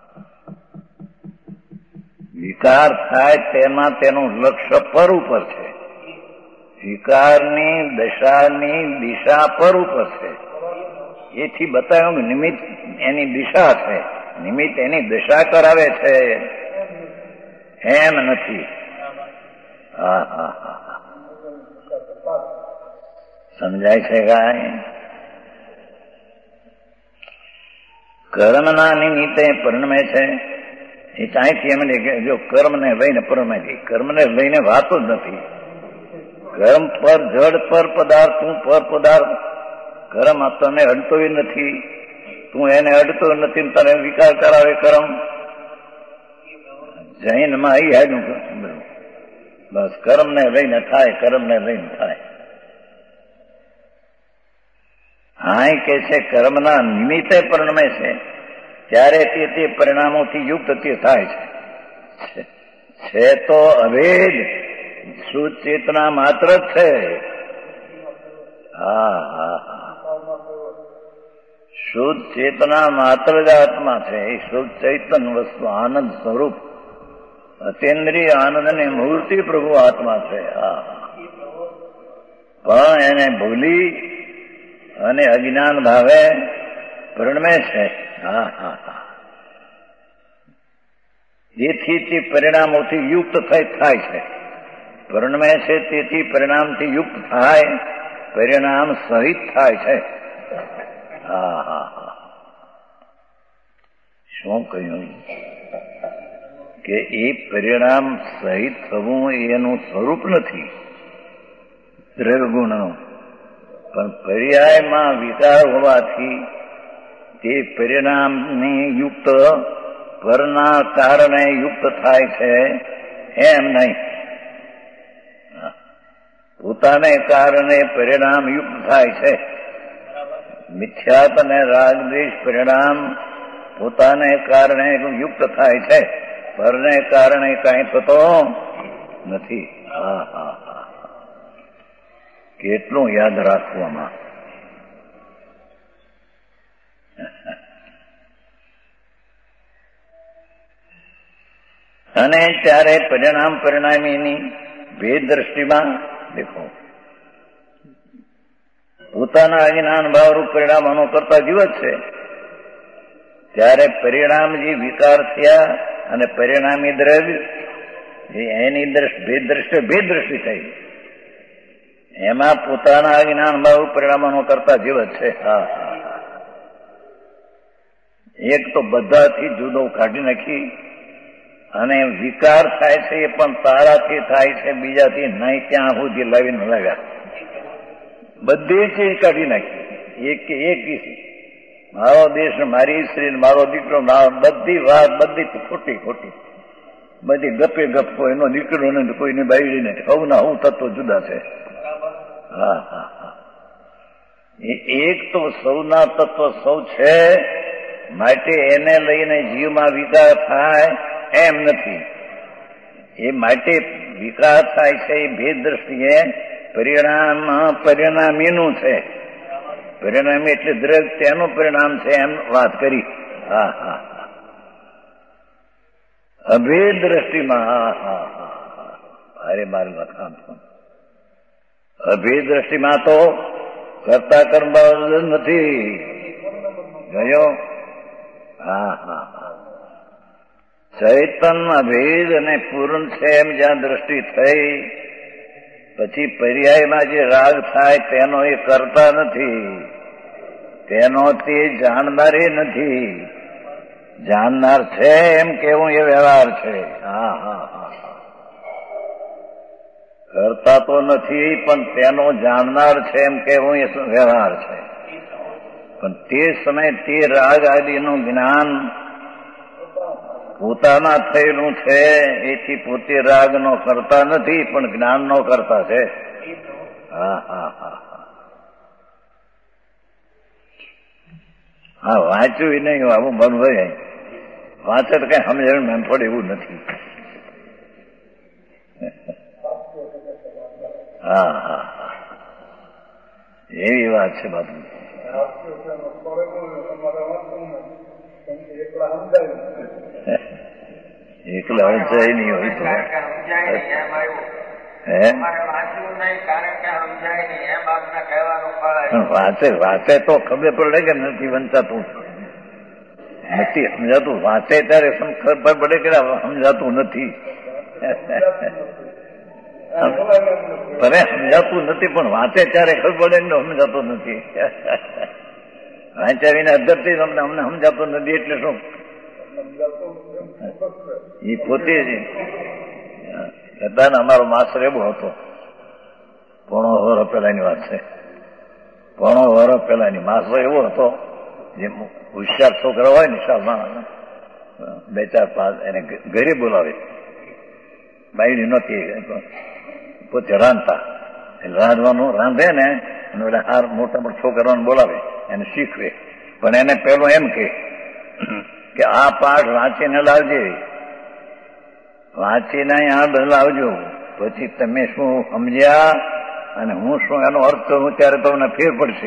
વિકાર થાય તેમાં તેનું લક્ષ્ય પર ઉપર છે, વિકારની દશાની દિશા પર ઉપર છે. એથી બતાવ્યું કે નિમિત્ત એની દિશા છે, નિમિત્ત એની દશા કરાવે છે એમ નથી. હા હા હા સમજાય છે કાંઈ? કર્મના નિમિત્તે પરિણમે છે એ કાંઈથી એમ જો કર્મને લઈને પરિણમે છે, કર્મને લઈને વાતો જ નથી. કર્મ પર જડ પર પદાર્થ, તું પર પદાર્થ, કર્મ તને અડતોય નથી, તું એને અડતો નથી, તને વિકાર કરાવે કર્મ. જૈનમાં એ હાડું બસ કર્મને લઈને થાય, કર્મને લઈને થાય. હા કે છે કર્મના નિમિત્તે પરિણમે છે ત્યારે તે પરિણામોથી યુક્ત તે થાય છે તો અભેદ શુદ્ધ ચેતના માત્ર જ છે. હા હા હા શુદ્ધ ચેતના માત્ર જ આત્મા છે. એ શુદ્ધ ચૈતન્ય વસ્તુ આનંદ સ્વરૂપ અતેન્દ્રિય આનંદની મૂર્તિ પ્રભુ આત્મા છે. હા પણ એને ભૂલી અને અજ્ઞાન ભાવે પરિણમે છે. હા હા હા જેથી તે પરિણામોથી યુક્ત થાય છે. પરિણમે છે તેથી પરિણામથી યુક્ત થાય, પરિણામ સહિત થાય છે. હા હા હા શું કહ્યું કે એ પરિણામ સહિત થવું એનું સ્વરૂપ નથી દ્રવ્યગુણનું, પણ પર્યાયમાં વિકાર હોવાથી તે પરિણામની યુક્ત પરના કારણે યુક્ત થાય છે એમ નહીં. પોતાને કારણે પરિણામ યુક્ત થાય છે. મિથ્યાત અને રાગદ્વેષ પરિણામ પોતાને કારણે યુક્ત થાય છે, પરને કારણે કાંઈ થતો નથી. હા હા હા કેટલું યાદ રાખવામાં. અને ત્યારે પરિણામ પરિણામીની ભેદ દ્રષ્ટિમાં દેખો પોતાના અજ્ઞાન ભાવરૂપ પરિણામોનો કરતા જીવત છે, ત્યારે પરિણામ જે વિકાર થયા અને પરિણામી દ્રવ્ય એની ભેદ દ્રષ્ટિ થઈ, એમાં પોતાના અજ્ઞાન ભાવ પરિણામોનો કરતા જીવત છે. હા હા એક તો બધાથી જુદો કાઢી નાખી અને વિકાર થાય છે એ પણ તારાથી થાય છે, બીજાથી નહીં ત્યાં સુધી લાવીને લાવ્યા. બધી ચીજ કાઢી નાખી એક મારો દેશ, મારી સ્ત્રી, મારો દીકરો, બધી વાત બધી ખોટી ખોટી, બધી ગપે ગપ, કોઈનો દીકરો નથી, કોઈની બાયડી નથી, હવના હું તત્વો જુદા છે. હા હા હા એક તો સૌના તત્વ સૌ છે, માટે એને લઈને જીવમાં વિકાર થાય એમ નથી. એ માટે વિકાર થાય છે એ ભેદ દ્રષ્ટિએ પરિણામીનું છે. પરિણામી એટલે દ્રવ્ય તેનું પરિણામ છે એમ વાત કરી. હા હા અભેદ દ્રષ્ટિમાં હા હા હા અરે મારું લખાણ અભેદ દ્રષ્ટિમાં તો કરતા કર્મ નથી ગયો. હા હા હા ચૈતન્ય અભેદ અને પૂર્ણ છે એમ જ્યાં દ્રષ્ટિ થઈ પછી પર્યાયમાં જે રાગ થાય તેનો એ કરતા નથી, તેનો તે જાણનાર એ નથી. જાણનાર છે એમ કેવું એ વ્યવહાર છે. હા હા હા, કરતા તો નથી પણ તેનો જાણનાર છે એમ કેવું એ વ્યવહાર છે. પણ તે સમયે તે રાગ આદિનું જ્ઞાન પોતાના થયેલું છે, એથી પોતે રાગનો કરતા નથી પણ જ્ઞાનનો કરતા છે. હા હા હા હા, વાંચ્યું નહીં આવું મન હોય, વાંચે તો કઈ સમજણ એમ પડે એવું નથી. હા હા હા, એવી વાત છે બાપુ. એકલા વંચાય નહીં હોય તો વાંચે તો ખબર પડે કે નથી વંચાતું, નથી સમજાતું. વાંચે ત્યારે ખબર પડે કે સમજાતું નથી. ભલે સમજાતું નથી પણ વાંચે ત્યારે ખબર પડે ને સમજાતું નથી. વાંચ્યા વિના અધરથી અમને સમજાતું નથી એટલે શું? એ પોતે જ બધાને અમારો માસ્ટર એવો હતો. પોણો વર્ષ પહેલાની વાત છે. પોણો વર્ષ પહેલાની માસ્ટર એવો હતો, જે હોશિયાર છોકરા હોય ને શાળામાં 2-4 5 એને ઘરે બોલાવે. બાયડી નહોતી, પોતે રાંધતા. રાંધવાનું રાંધે ને હાર મોટા મોટા છોકરાઓને બોલાવે, એને શીખવે. પણ એને પેલો એમ કે આ પાઠ વાંચીને લાવજે, વાંચીને યાદ લાવજો. પછી તમે શું સમજ્યા અને હું શું એનો અર્થ કરું ત્યારે તમને ફેર પડશે.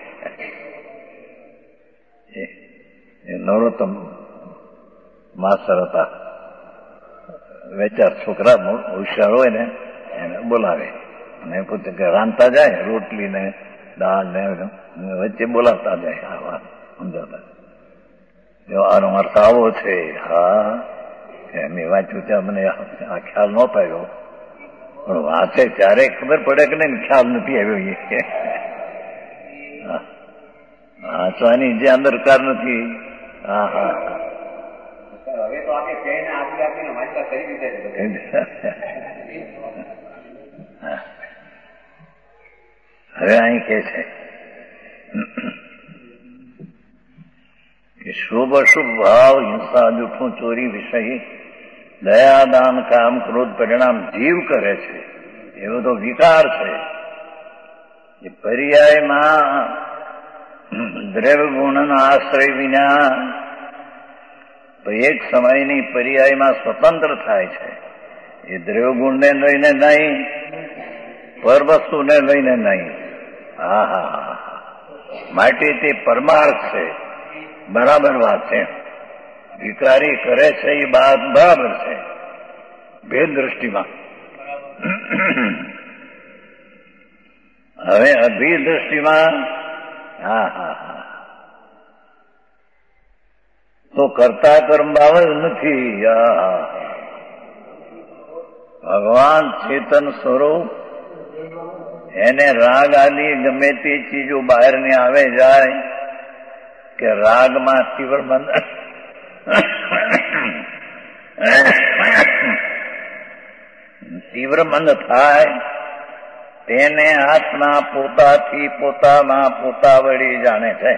એ નરોત્તમ માસ્ટર હતા. 2-4 છોકરા હોશિયાર હોય ને એને બોલાવે અને પોતે રાંધતા જાય, રોટલી ને દાળ ને વચ્ચે બોલાવતા જાય. આ વાત સમજાતા આનો અર્થ આવો છે. હા, મેં વાંચ્યું ત્યાં મને આ ખ્યાલ ન પાડ્યો, પણ વાંચે ત્યારે ખબર પડે કે નહીં, ખ્યાલ નથી આવ્યો. વાંચવાની જે અંદરકાર નથી. હા હા, હવે તો આપણે કહીને આપીને વાંચતા કરી દીધા. હવે અહીં કે છે કે શુભ અશુભ ભાવ, હિંસા, જૂઠું, ચોરી, વિષય, દયા, દાન, કામ, ક્રોધ પરિણામ જીવ કરે છે. એવો તો વિકાર છે. એ પર્યાયમાં દ્રવ્ય ગુણના આશ્રય વિના એક સમયની પર્યાયમાં સ્વતંત્ર થાય છે. એ દ્રવ્ય ગુણને લઈને નહીં, પર વસ્તુને લઈને નહીં. હા હા હા, માટે તે પરમાર્થ છે. બરાબર વાત છે. વિકારી કરે છે એ વાત બરાબર છે ભેદ દ્રષ્ટિમાં. હવે અભિ દ્રષ્ટિમાં હા હા હા, તો કરતા કર્મ ભાવ જ નથી. ભગવાન ચેતન સ્વરૂપ, એને રાગ આદિ ગમે તે ચીજો બહારની આવે જાય કે રાગમાં તીવ્ર મંદ થાય, તેને આત્મા પોતાથી પોતામાં પોતા વળી જાણે છે.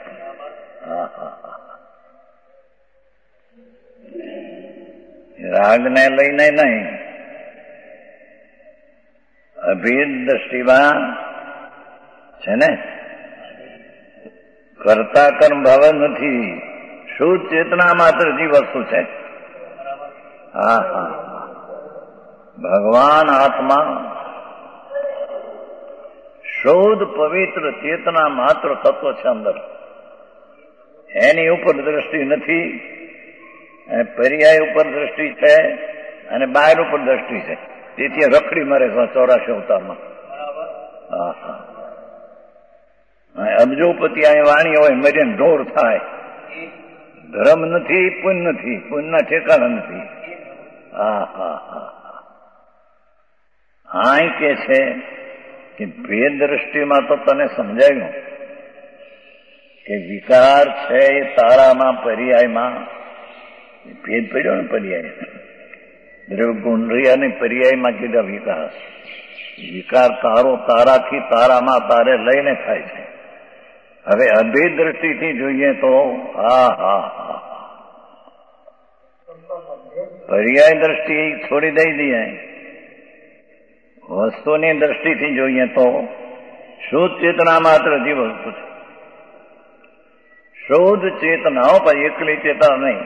રાગને લઈને નહીં. અભેદ દ્રષ્ટિમાં છે ને કરતા કર્મ ભાવ નથી. શુદ્ધ ચેતના માત્ર જે વસ્તુ છે. હા હા, ભગવાન આત્મા શુદ્ધ પવિત્ર ચેતના માત્ર તત્વ છે અંદર. એની ઉપર દ્રષ્ટિ નથી. પર્યાય ઉપર દ્રષ્ટિ છે અને બહાર ઉપર દ્રષ્ટિ છે. તેથી રખડી મરે 84 અવતારમાં. હા હા, અબજોપતિ અહીં વાણી હોય, મરીને ઢોર થાય. ધર્મ નથી, પુણ્ય નથી, પુણ્યના ઠેકાણા નથી. હા હા હા, આ કે છે કે ભેદ દ્રષ્ટિમાં તો તને સમજાયું કે વિકાર છે એ તારામાં પર્યાયમાં ભેદ પડ્યો ને પર્યાય દ્રવ્યગુણરી અને પર્યાયમાં કીધા વિકાર. વિકાર તારો તારાથી તારામાં તારે લઈને થાય છે. હવે અભેદ દ્રષ્ટિથી જોઈએ તો પર્યાય દ્રષ્ટિ છોડી દઈ દઈએ. વસ્તુની દ્રષ્ટિથી જોઈએ તો શુદ્ધ ચેતના માત્ર જીવ વસ્તુ છે. શુદ્ધ ચેતનાઓ પર એકલી ચેતના નહીં,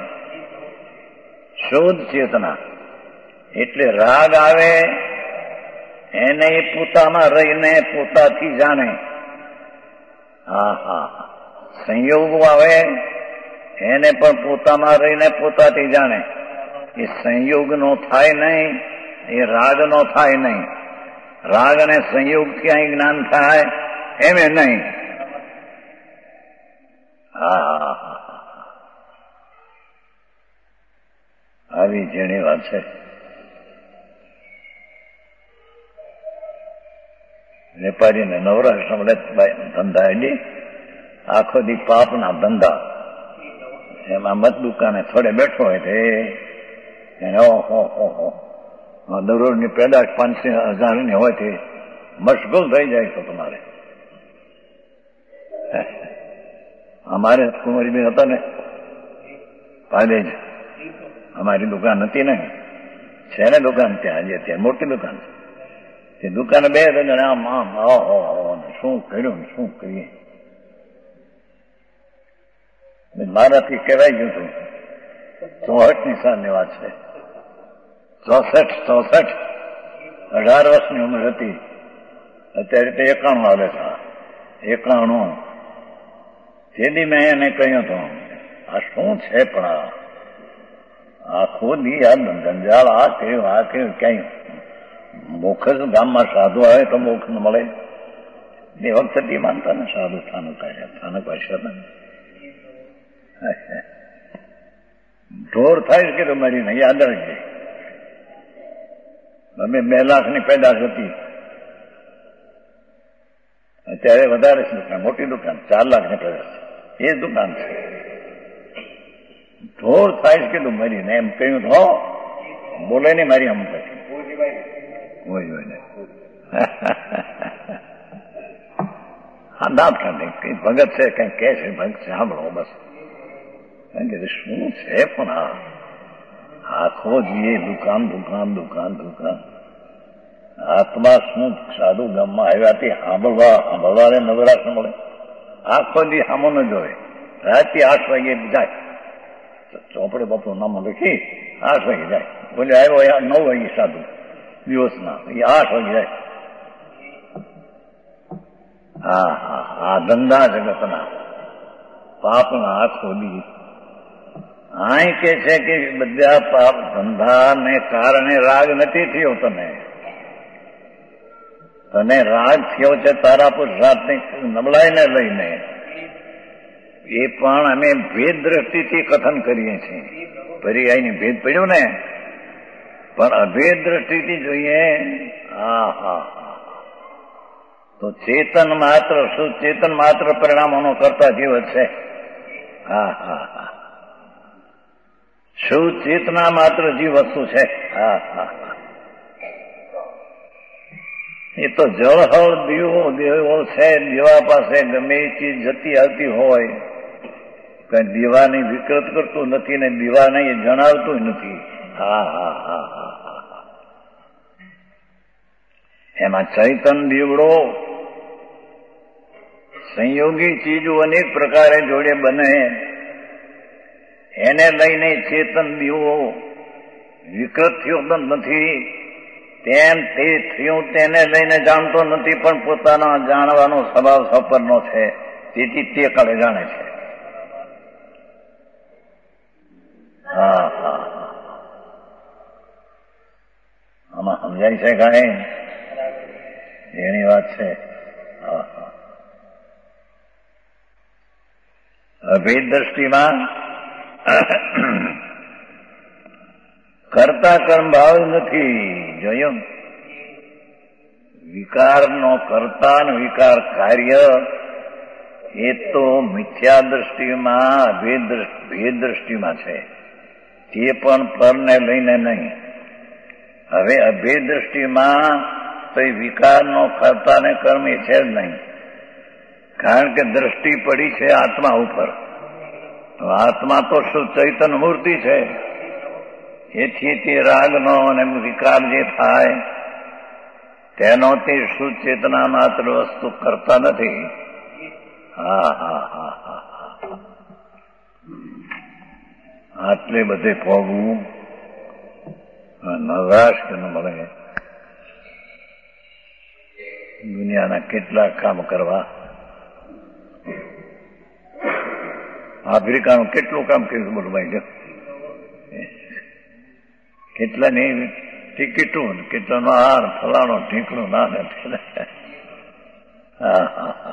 શુદ્ધ ચેતના એટલે રાગ આવે એને પોતામાં રહીને પોતાથી જાણે. સંયોગ આવે એને પણ પોતામાં રહીને પોતાથી જાણે. એ સંયોગ નો થાય નહીં, એ રાગ નો થાય નહીં. રાગ અને સંયોગ ક્યાંય જ્ઞાન થાય એમ નહીં. આવી જેની વાત છે. વેપારીને નવરાશ મળે ધંધા એડી આખો દી પાપના ધંધા. એમાં મત દુકાને થોડે બેઠો હોય તો એને દરરોજની પેદાશ 5,000 ની હોય તે મશગુલ થઈ જાય તો તમારે. અમારે કુંવરીબેન હતા ને પાદેજ, અમારી દુકાન હતી ને, છે ને દુકાન ત્યાં જે ત્યાં મોટી દુકાન છે. તે દુકાને બે આમ શું કર્યું શું કરીએ. મારાથી કહેવાય ગયું હતું 64ની સાલની વાત છે. 64 18 વર્ષની ઉંમર હતી. અત્યારે તો 91 આવે છે. 91 તેથી મેં એને કહ્યું હતું આ શું છે પણ આખો દી આ ગંજાળ આ કહ્યું ક્યાંય મોક્ષ ગામમાં સાધુ આવે તો મોક્ષ મળે. એ વખતે માનતા ને સાધુ સ્થાનક પાસે હતા. ઢોર થાય કે મારીને યાદ રાખજે. અમે 2 લાખની પેદાશ હતી. અત્યારે વધારે છે દુકાન, મોટી દુકાન 4 લાખની પેદાશ છે. એ દુકાન છે. ઢોર થાય કે મારીને એમ કહ્યું તો બોલે ને મારી અમુક દાંત કાઢે કઈ ભગત છે કઈ કે છે ભગત છે સાંભળો બસ. શું છે પણ આખો જીએ દુકાન દુકાન દુકાન દુકાન. આત્મા શું સાધુ ગામમાં આવ્યા તે સાંભળવાને નવરાશ મળે. આખો દી સામો ન જોવે. રાતે 8 વાગે જાય ચોપડે બાપુ નામ લખી 8 વાગે જાય. બોલે આવ્યો 9 વાગે સાધુ દિવસના, એ 8 વાગે જાય. આ ધંધા જગતના પાપના આખો દી. અહીં કે છે કે બધા પાપ ધંધાને કારણે રાગ નથી થયો. તને રાગ થયો છે તારા પુરુષાર્થની નબળાઈને લઈને. એ પણ અમે ભેદ દ્રષ્ટિથી કથન કરીએ છીએ. પર્યાયની ભેદ પડ્યું ને, પણ અભેદ દ્રષ્ટિથી જોઈએ તો ચેતન માત્ર શું ચેતન માત્ર પરિણામોનો કરતા જીવ છે. શું ચેતના માત્ર જીવ વસ્તુ છે. એ તો જળહળ દીવો દેવો છે. દીવા પાસે ગમે એ ચીજ જતી આવતી હોય, કઈ દીવાની વિકૃત કરતું નથી ને દીવાને એ જણાવતું નથી. એમાં ચૈતન દીવડો સંયોગી ચીજો અનેક પ્રકારે જોડે બને. એને લઈને ચેતન દીવો વિકૃત થયો નથી. તેમ તે થયું તેને લઈને જાણતો નથી, પણ પોતાના જાણવાનો સ્વભાવ સપરનો છે. તેથી તે કાળે જાણે છે. આમાં સમજાય છે કાંઈ? એની વાત છે. અભેદ દ્રષ્ટિમાં કરતા કર્મ ભાવ નથી. જોયું? વિકારનો કર્તા અને વિકાર કાર્ય એ તો મિથ્યા દ્રષ્ટિમાં ભેદ દ્રષ્ટિમાં છે, તે પણ પરને લઈને નહીં. હવે અભેદ દ્રષ્ટિમાં તો વિકારનો કર્તા ને કર્મ એ છે જ નહીં, કારણ કે દ્રષ્ટિ પડી છે આત્મા ઉપર. તો આત્મા તો શું ચૈતન્ય મૂર્તિ છે, એથી તે રાગનો અને વિકાર જે થાય તેનો તે શુદ્ધ ચેતના માત્ર વસ્તુ કરતા નથી. હા હા હા હા હા, આટલે બધે ભોગવું નવરાશ કે ન મળે. દુનિયાના કેટલા કામ કરવા, આફ્રિકાનું કેટલું કામ કર્યું બોલું ભાઈ, કેટલાની ટિકિટું, કેટલાનો હાર, ફલાણો ઢીકણું ના નથી. હા હા હા,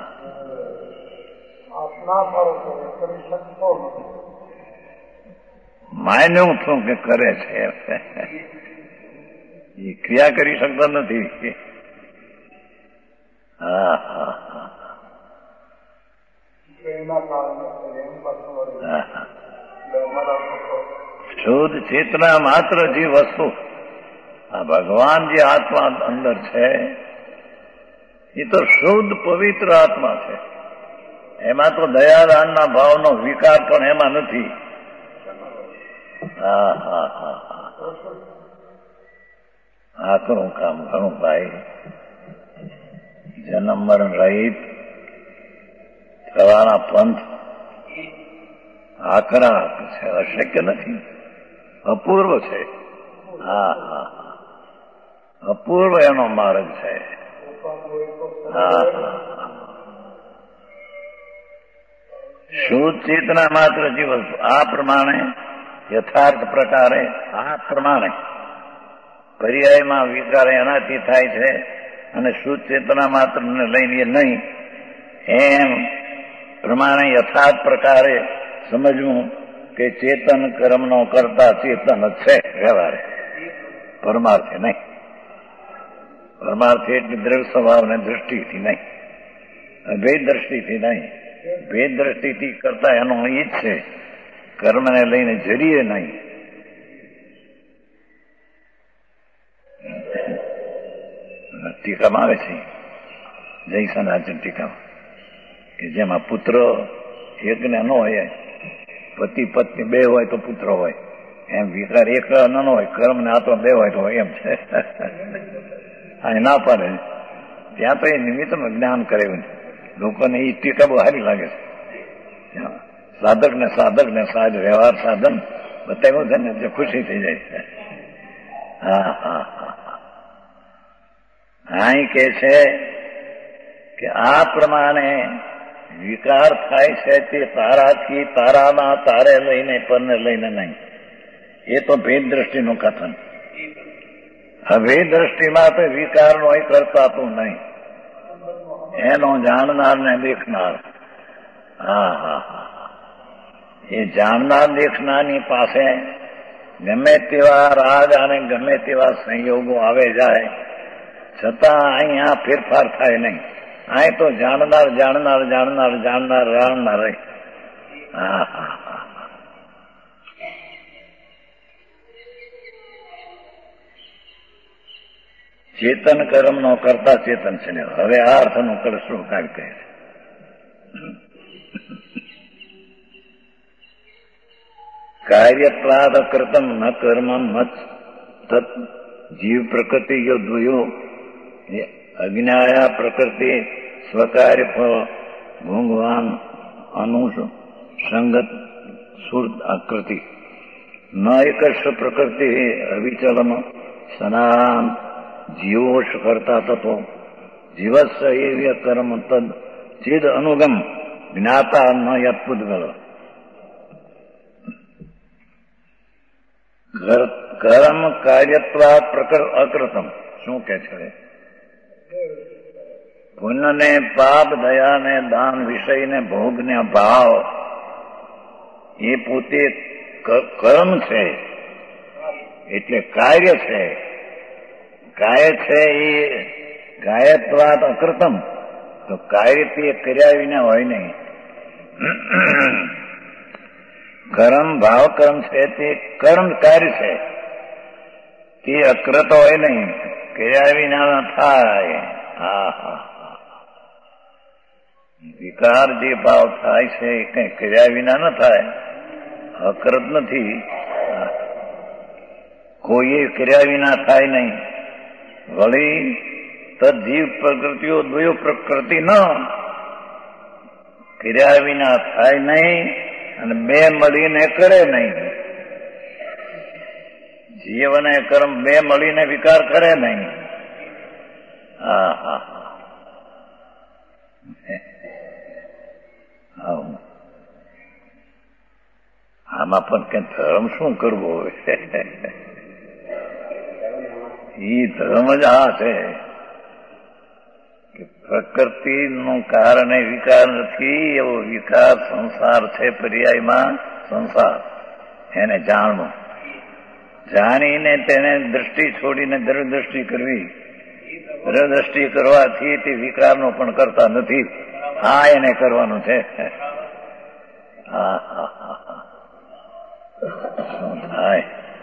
માન્યું છું કે કરે છે, એ ક્રિયા કરી શકતા નથી. હા હા હા, શુદ્ધ ચેતના માત્ર જે વસ્તુ, આ ભગવાન જે આત્મા અંદર છે એ તો શુદ્ધ પવિત્ર આત્મા છે. એમાં તો દયાદાનના ભાવનો વિકાર પણ એમાં નથી. હા હા હા હા, આકરું કામ ઘણું ભાઈ. જન્મ મરણ રહિત થવાના પંથ આકરા છે, અશક્ય નથી, અપૂર્વ છે. હા હા હા, અપૂર્વ એનો માર્ગ છે. હા હા, શુદ્ધ ચેતના માત્ર જીવન આ પ્રમાણે યથાર્થ પ્રકારે આ પ્રમાણે પર્યાયમાં વિકાર એનાથી થાય છે અને શુદ્ધ ચેતના માત્ર ને લઈને નહીં, એમ પ્રમાણે યથાર્થ પ્રકારે સમજવું કે ચેતન કર્મનો કરતા ચેતન જ છે વ્યવહારે, પરમાર્થે નહીં. પરમાર્થે એટલે દ્રવ્ય સ્વભાવને દ્રષ્ટિથી નહીં, અભેદ દ્રષ્ટિથી નહીં. ભેદ દ્રષ્ટિથી કરતા એનો ઈ જ છે, કર્મને લઈને જરીએ નહીં. ટીકામાં આવે છે જય સનાતન ટીકામાં કે જેમાં પુત્ર એકને ન હોય, પતિ પત્ની બે હોય તો પુત્ર હોય, એમ વિકાર એક ન હોય, કર્મ ને આત્મા બે હોય તો હોય, એમ છે. આ ના પાડે ત્યાં તો એ નિમિત્તનું જ્ઞાન કરેલું. લોકોને એ ટીકા બહુ સારી લાગે છે. સાધક ને સાધ વ્યવહાર સાધન બતાવ્યું છે ને એટલે ખુશી થઈ જાય છે. હા હા હા, અહીં કે છે કે આ પ્રમાણે વિકાર થાય છે તે તારાથી, તારામાં તારે લઈને પરને લઈને નહીં. એ તો ભેદ દ્રષ્ટિનું કથન. અભેદ દ્રષ્ટિમાં તો વિકારનો કરતા તો નહીં, એનો જાણનાર ને દેખનાર. હા હા હા, એ જાણનાર દેખનારની પાસે ગમે તેવા રાગ અને ગમે તેવા સંયોગો આવે જાય છતાં અહીંયા ફેરફાર થાય નહીં. અહીં તો જાણનાર જાણનાર જાણનાર જાણનાર જાણનાર રહે. હા હા હા, ચેતન કર્મનો કરતા ચેતન છે ને. હવે આ અર્થનું કળશું કાઢ કહે છે. કાર્યપ્રાદ કૃતમ ન કર્મ મત તત જીવ પ્રકૃતિ યોદ્વયો અજ્ઞાયા પ્રકૃતિ સ્વકાર્ય ફળ ભોગવાન અનુસંગત સુરત આકૃતિ ન એકશ પ્રકૃતિ અવિચલમ સનામ જીવોશ કરતા તત્વો જીવસ્સ એવ્ય કર્મ તદ ચેદ અનુગમ જ્ઞાતા ન યત્પુદ્ગલ. કર્મ કાર્યત્વા અકૃતમ શું કે છે? પુણ્ય ને પાપ, દયા ને દાન, વિષય ને ભોગ ને ભાવ એ પોતે કર્મ છે, એટલે કાર્ય છે. કાર્ય છે એ કાયત્વાત અકૃતમ, તો કાર્ય તે કર્યા વિના હોય નહીં. કર્મ ભાવ કર્મ છે તે કર્મ કાર્ય છે, તે અકૃત હોય નહીં, કર્યા વિના ન થાય. વિકાર જે ભાવ થાય છે એ કઈ કર્યા વિના ન થાય, અકૃત નથી. કોઈ કર્યા વિના થાય નહીં. વળી તજીવ પ્રકૃતિઓ દ્વયો પ્રકૃતિ ન કર્યા વિના થાય નહીં, અને બે મળીને કરે નહીં. જીવ અને કર્મ બે મળીને વિકાર કરે નહીં. આમાં પણ કે ધર્મ શું કરવો હોય? એ ધર્મ જ આ છે કે પ્રકૃતિનું કારણે વિકાર નથી, એવો વિકાર સંસાર છે. પર્યાયમાં સંસાર એને જાણવું, જાણીને તેને દ્રષ્ટિ છોડીને દ્રષ્ટિ કરવી. દ્રષ્ટિ કરવાથી તે વિકારનો પણ કરતા નથી. આ એને કરવાનું છે. શું થાય?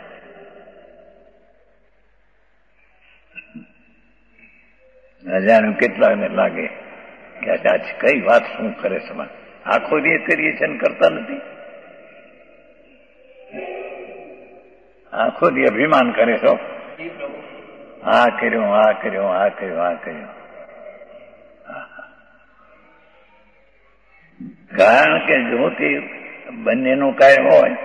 અજાણ્યું કેટલાને લાગે કે આજ કઈ વાત શું કરે છે, આખો જે કરીએ છે ને કરતા નથી. આખો દી અભિમાન કરે છો, આ કર્યું, આ કર્યું, આ કર્યું, આ કર્યું. કારણ કે જો તે બંનેનું કાંઈ હોય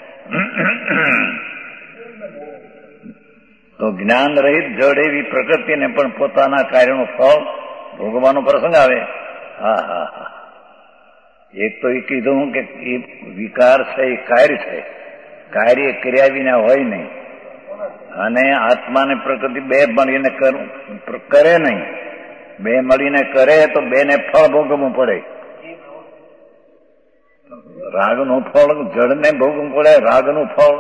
તો જ્ઞાન રહિત જડ એવી પ્રકૃતિને પણ પોતાના કાર્યનું ફળ ભોગવવાનો પ્રસંગ આવે. એક તો એ કીધું કે એ વિકાર છે એ કાર્ય છે, કાર્ય કર્યા વિના હોય નહીં. અને આત્માને પ્રકૃતિ બે મળીને કરે નહીં. બે મળીને કરે તો બેને ફળ ભોગવવું પડે. રાગનું ફળ જડને ભોગવવું પડે. રાગનું ફળ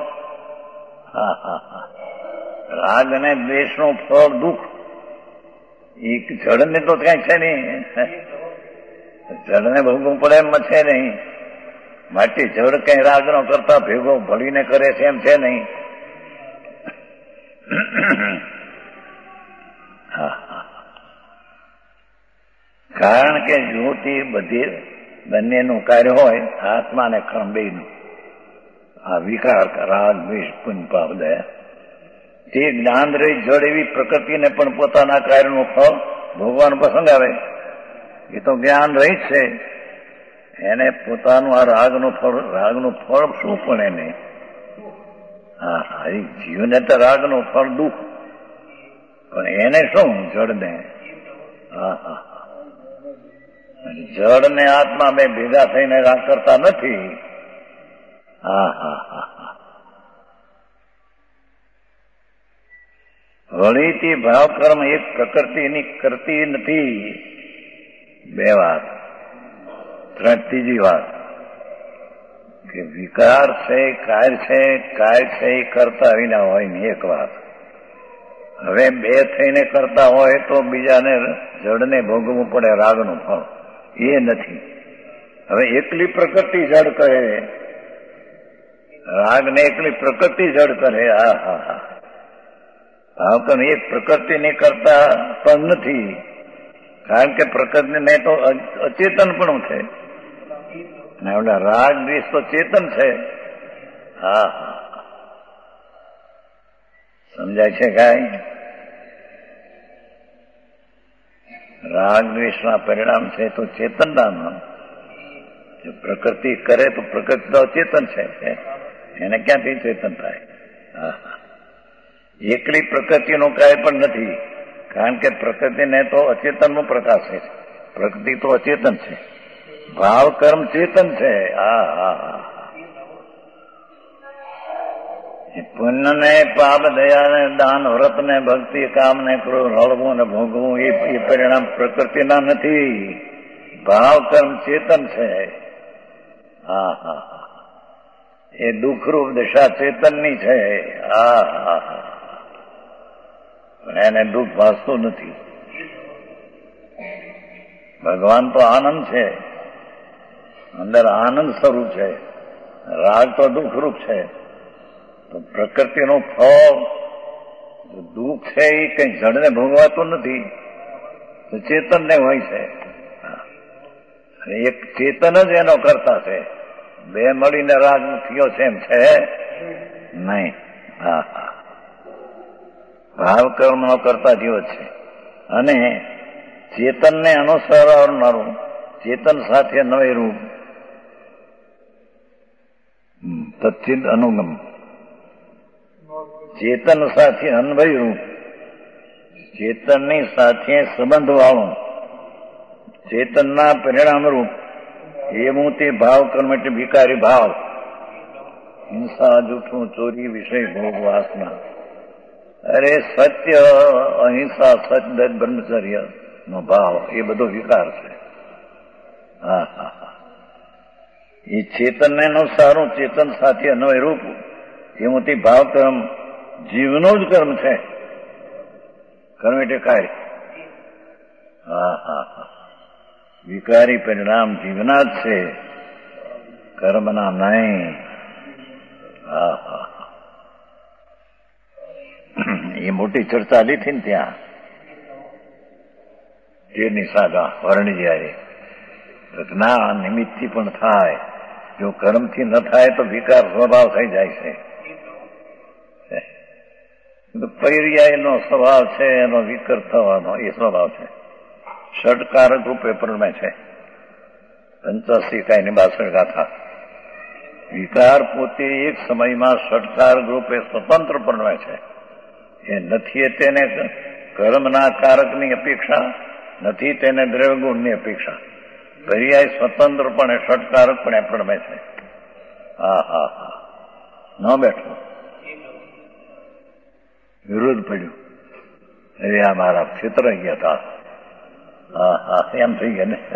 રાગ અને દ્વેષનું ફળ દુઃખ. એક જડને તો કઈ છે નહીં, જડને ભોગવવું પડે એમ છે નહીં. માટે જડ કઈ રાગનો કરતા ભેગો ભળીને કરે છે એમ છે નહીં. કારણ કે જો તે બધી બંનેનું કાર્ય હોય, આત્મા ને કર્મ બેયનું, આ વિકાર રાગ દ્વેષ પુણ્ય પાપ દયા, તે જ્ઞાન રહી જડ એવી પ્રકૃતિને પણ પોતાના કાર્યનું ફળ ભોગવાનો પ્રસંગ આવે. એ તો જ્ઞાન રહી છે, એને પોતાનું આ રાગનું ફળ શું પણ એને જીવને તો રાગનું ફળ દુઃખ, પણ એને શું જડને જડ ને આત્મા બે ભેગા થઈને રાગ કરતા નથી. વળી તે ભાવ કર્મ એક પ્રકૃતિની કરતી નથી. બે વાત. ત્રીજી વાત કે વિકાર છે, કાર્ય છે એ કરતા વિના હોય ને એક વાત. હવે બે થઈને કરતા હોય તો બીજાને જડને ભોગવવું પડે રાગનું ફળ, એ નથી. હવે એકલી પ્રકૃતિ જડ કરે, રાગને એકલી પ્રકૃતિ જડ કરે. ભાવ કર્મ એક પ્રકૃતિની કરતા પણ નથી, કારણ કે પ્રકૃતિને તો અચેતન પણ છે. રાગ દ્વેષ તો ચેતન છે. સમજાય છે કાંઈ? રાગ દ્વેષના પરિણામ છે તો ચેતનના. જો પ્રકૃતિ કરે તો પ્રકૃતિ તો અચેતન છે, એને ક્યાંથી ચેતન થાય? એકલી પ્રકૃતિનું કાંઈ પણ નથી, કારણ કે પ્રકૃતિને તો અચેતનનો પ્રકાશ છે. પ્રકૃતિ તો અચેતન છે, ભાવ કર્મ ચેતન છે. પુણ્ય ને પાપ, દયા ને દાન, વ્રત ને ભક્તિ, કામ ને ક્રોધ, હળવું ને ભોગવું એ પરિણામ પ્રકૃતિના નથી. ભાવ કર્મ ચેતન છે. એ દુઃખરૂપ દશા ચેતનની છે. એને દુઃખ ભાસતું નથી. ભગવાન તો આનંદ છે, અંદર આનંદ સ્વરૂપ છે, રાગ તો દુઃખરૂપ છે. તો પ્રકૃતિનું ફળ દુઃખ છે એ કઈ જડને ભોગવાતું નથી, તો ચેતનને હોય છે. એક ચેતન જ એનો કરતા છે. બે મળીને રાગ થયો છે એમ છે નહીં. હા હા, ભાવ કર્મનો કરતા જેવો છે. અને ચેતનને અનુસરનારું, ચેતન સાથે નવેરું તત્ચિદ અનુગમ, ચેતન સાથે અન્વયરૂપ, ચેતનની સાથે સંબંધ વાળું, ચેતનના પરિણામરૂપ એવું તે ભાવ કર્મ એટલે વિકારી ભાવ, હિંસા, જૂઠું, ચોરી, વિષય, ભોગ, વાસના. અરે સત્ય, અહિંસા, સત્ય, બ્રહ્મચર્ય નો ભાવ એ બધો વિકાર છે. હા હા હા, એ ચેતનને અનુસારું, ચેતન સાથે અન્વયરૂપ એવું તે ભાવ કર્મ જીવનો જ કર્મ છે. કર્મ એટલે કાર્ય. હા હા હા, વિકારી પરિણામ જીવના જ છે, કર્મના નહીં. હા હા, એ મોટી ચર્ચા લીધી ને ત્યાં તેરની સાગા વર્ણી જાય. ના, નિમિત્તથી પણ થાય, જો કર્મથી ન થાય તો વિકાર સ્વભાવ થઈ જાય છે. પર્યાયનો સ્વભાવ છે એનો વિકર થવાનો એ સ્વભાવ છે. ષટકારક રૂપે પ્રણમે છે. 85 કાયની 62 ગાથા. વિકાર પોતે એક સમયમાં ષટકારક રૂપે સ્વતંત્ર પ્રણમે છે. એ નથી તેને કર્મના કારકની અપેક્ષા, નથી તેને દ્રવ્યગુણની અપેક્ષા. પર્યાય સ્વતંત્રપણે ષટકારકપણે પ્રણમે છે. હા હા હા, ન બેઠું, વિરોધ પડ્યું. અરે આ મારા ક્ષેત્ર ગયા હતા. હા હા, એમ થઈ ગયા ને.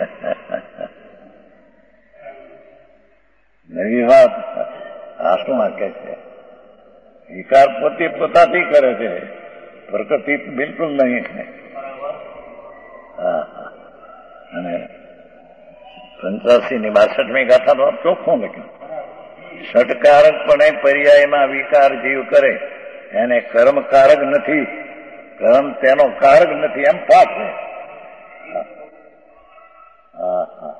નવી વાત આસમાં કે છે, વિકાર પોતે પોતાથી કરે છે, પ્રકૃતિ બિલકુલ નહીં છે. હા હા, અને 85 ની 62મી ગાથાનો ચોખ્ખું લખ્યું. ષટકારકપણે પર્યાયમાં વિકાર જીવ કરે એને કર્મકારક નથી, કર્મ તેનો કારક નથી, એમ પાઠ છે. હા હા,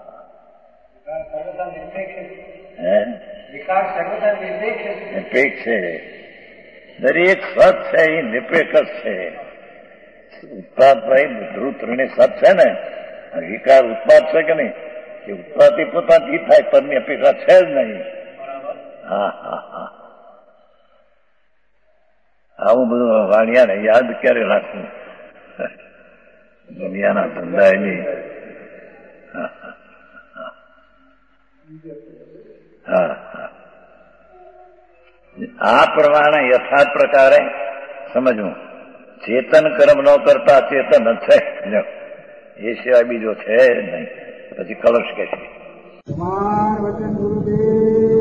નિરપેક્ષ છે. દરેક સત છે એ નિરપેક્ષ છે. ઉત્પાદ ભાઈ ધ્રુવ સત છે ને, વિકાર ઉત્પાદ છે કે નહીં? કે ઉત્પાદથી પોતાથી થાય, પદની અપેક્ષા છે જ નહીં. હા હા હા, આવું બધું વાણિયાને યાદ ક્યારે રાખવું? દુનિયાના ધંધા એની. હા હા, આ પ્રમાણે યથાર્થ પ્રકારે સમજવું. ચેતન કર્મ ન કરતા ચેતન જ છે, એ સિવાય બીજો છે નહીં. પછી કલશ કે છે.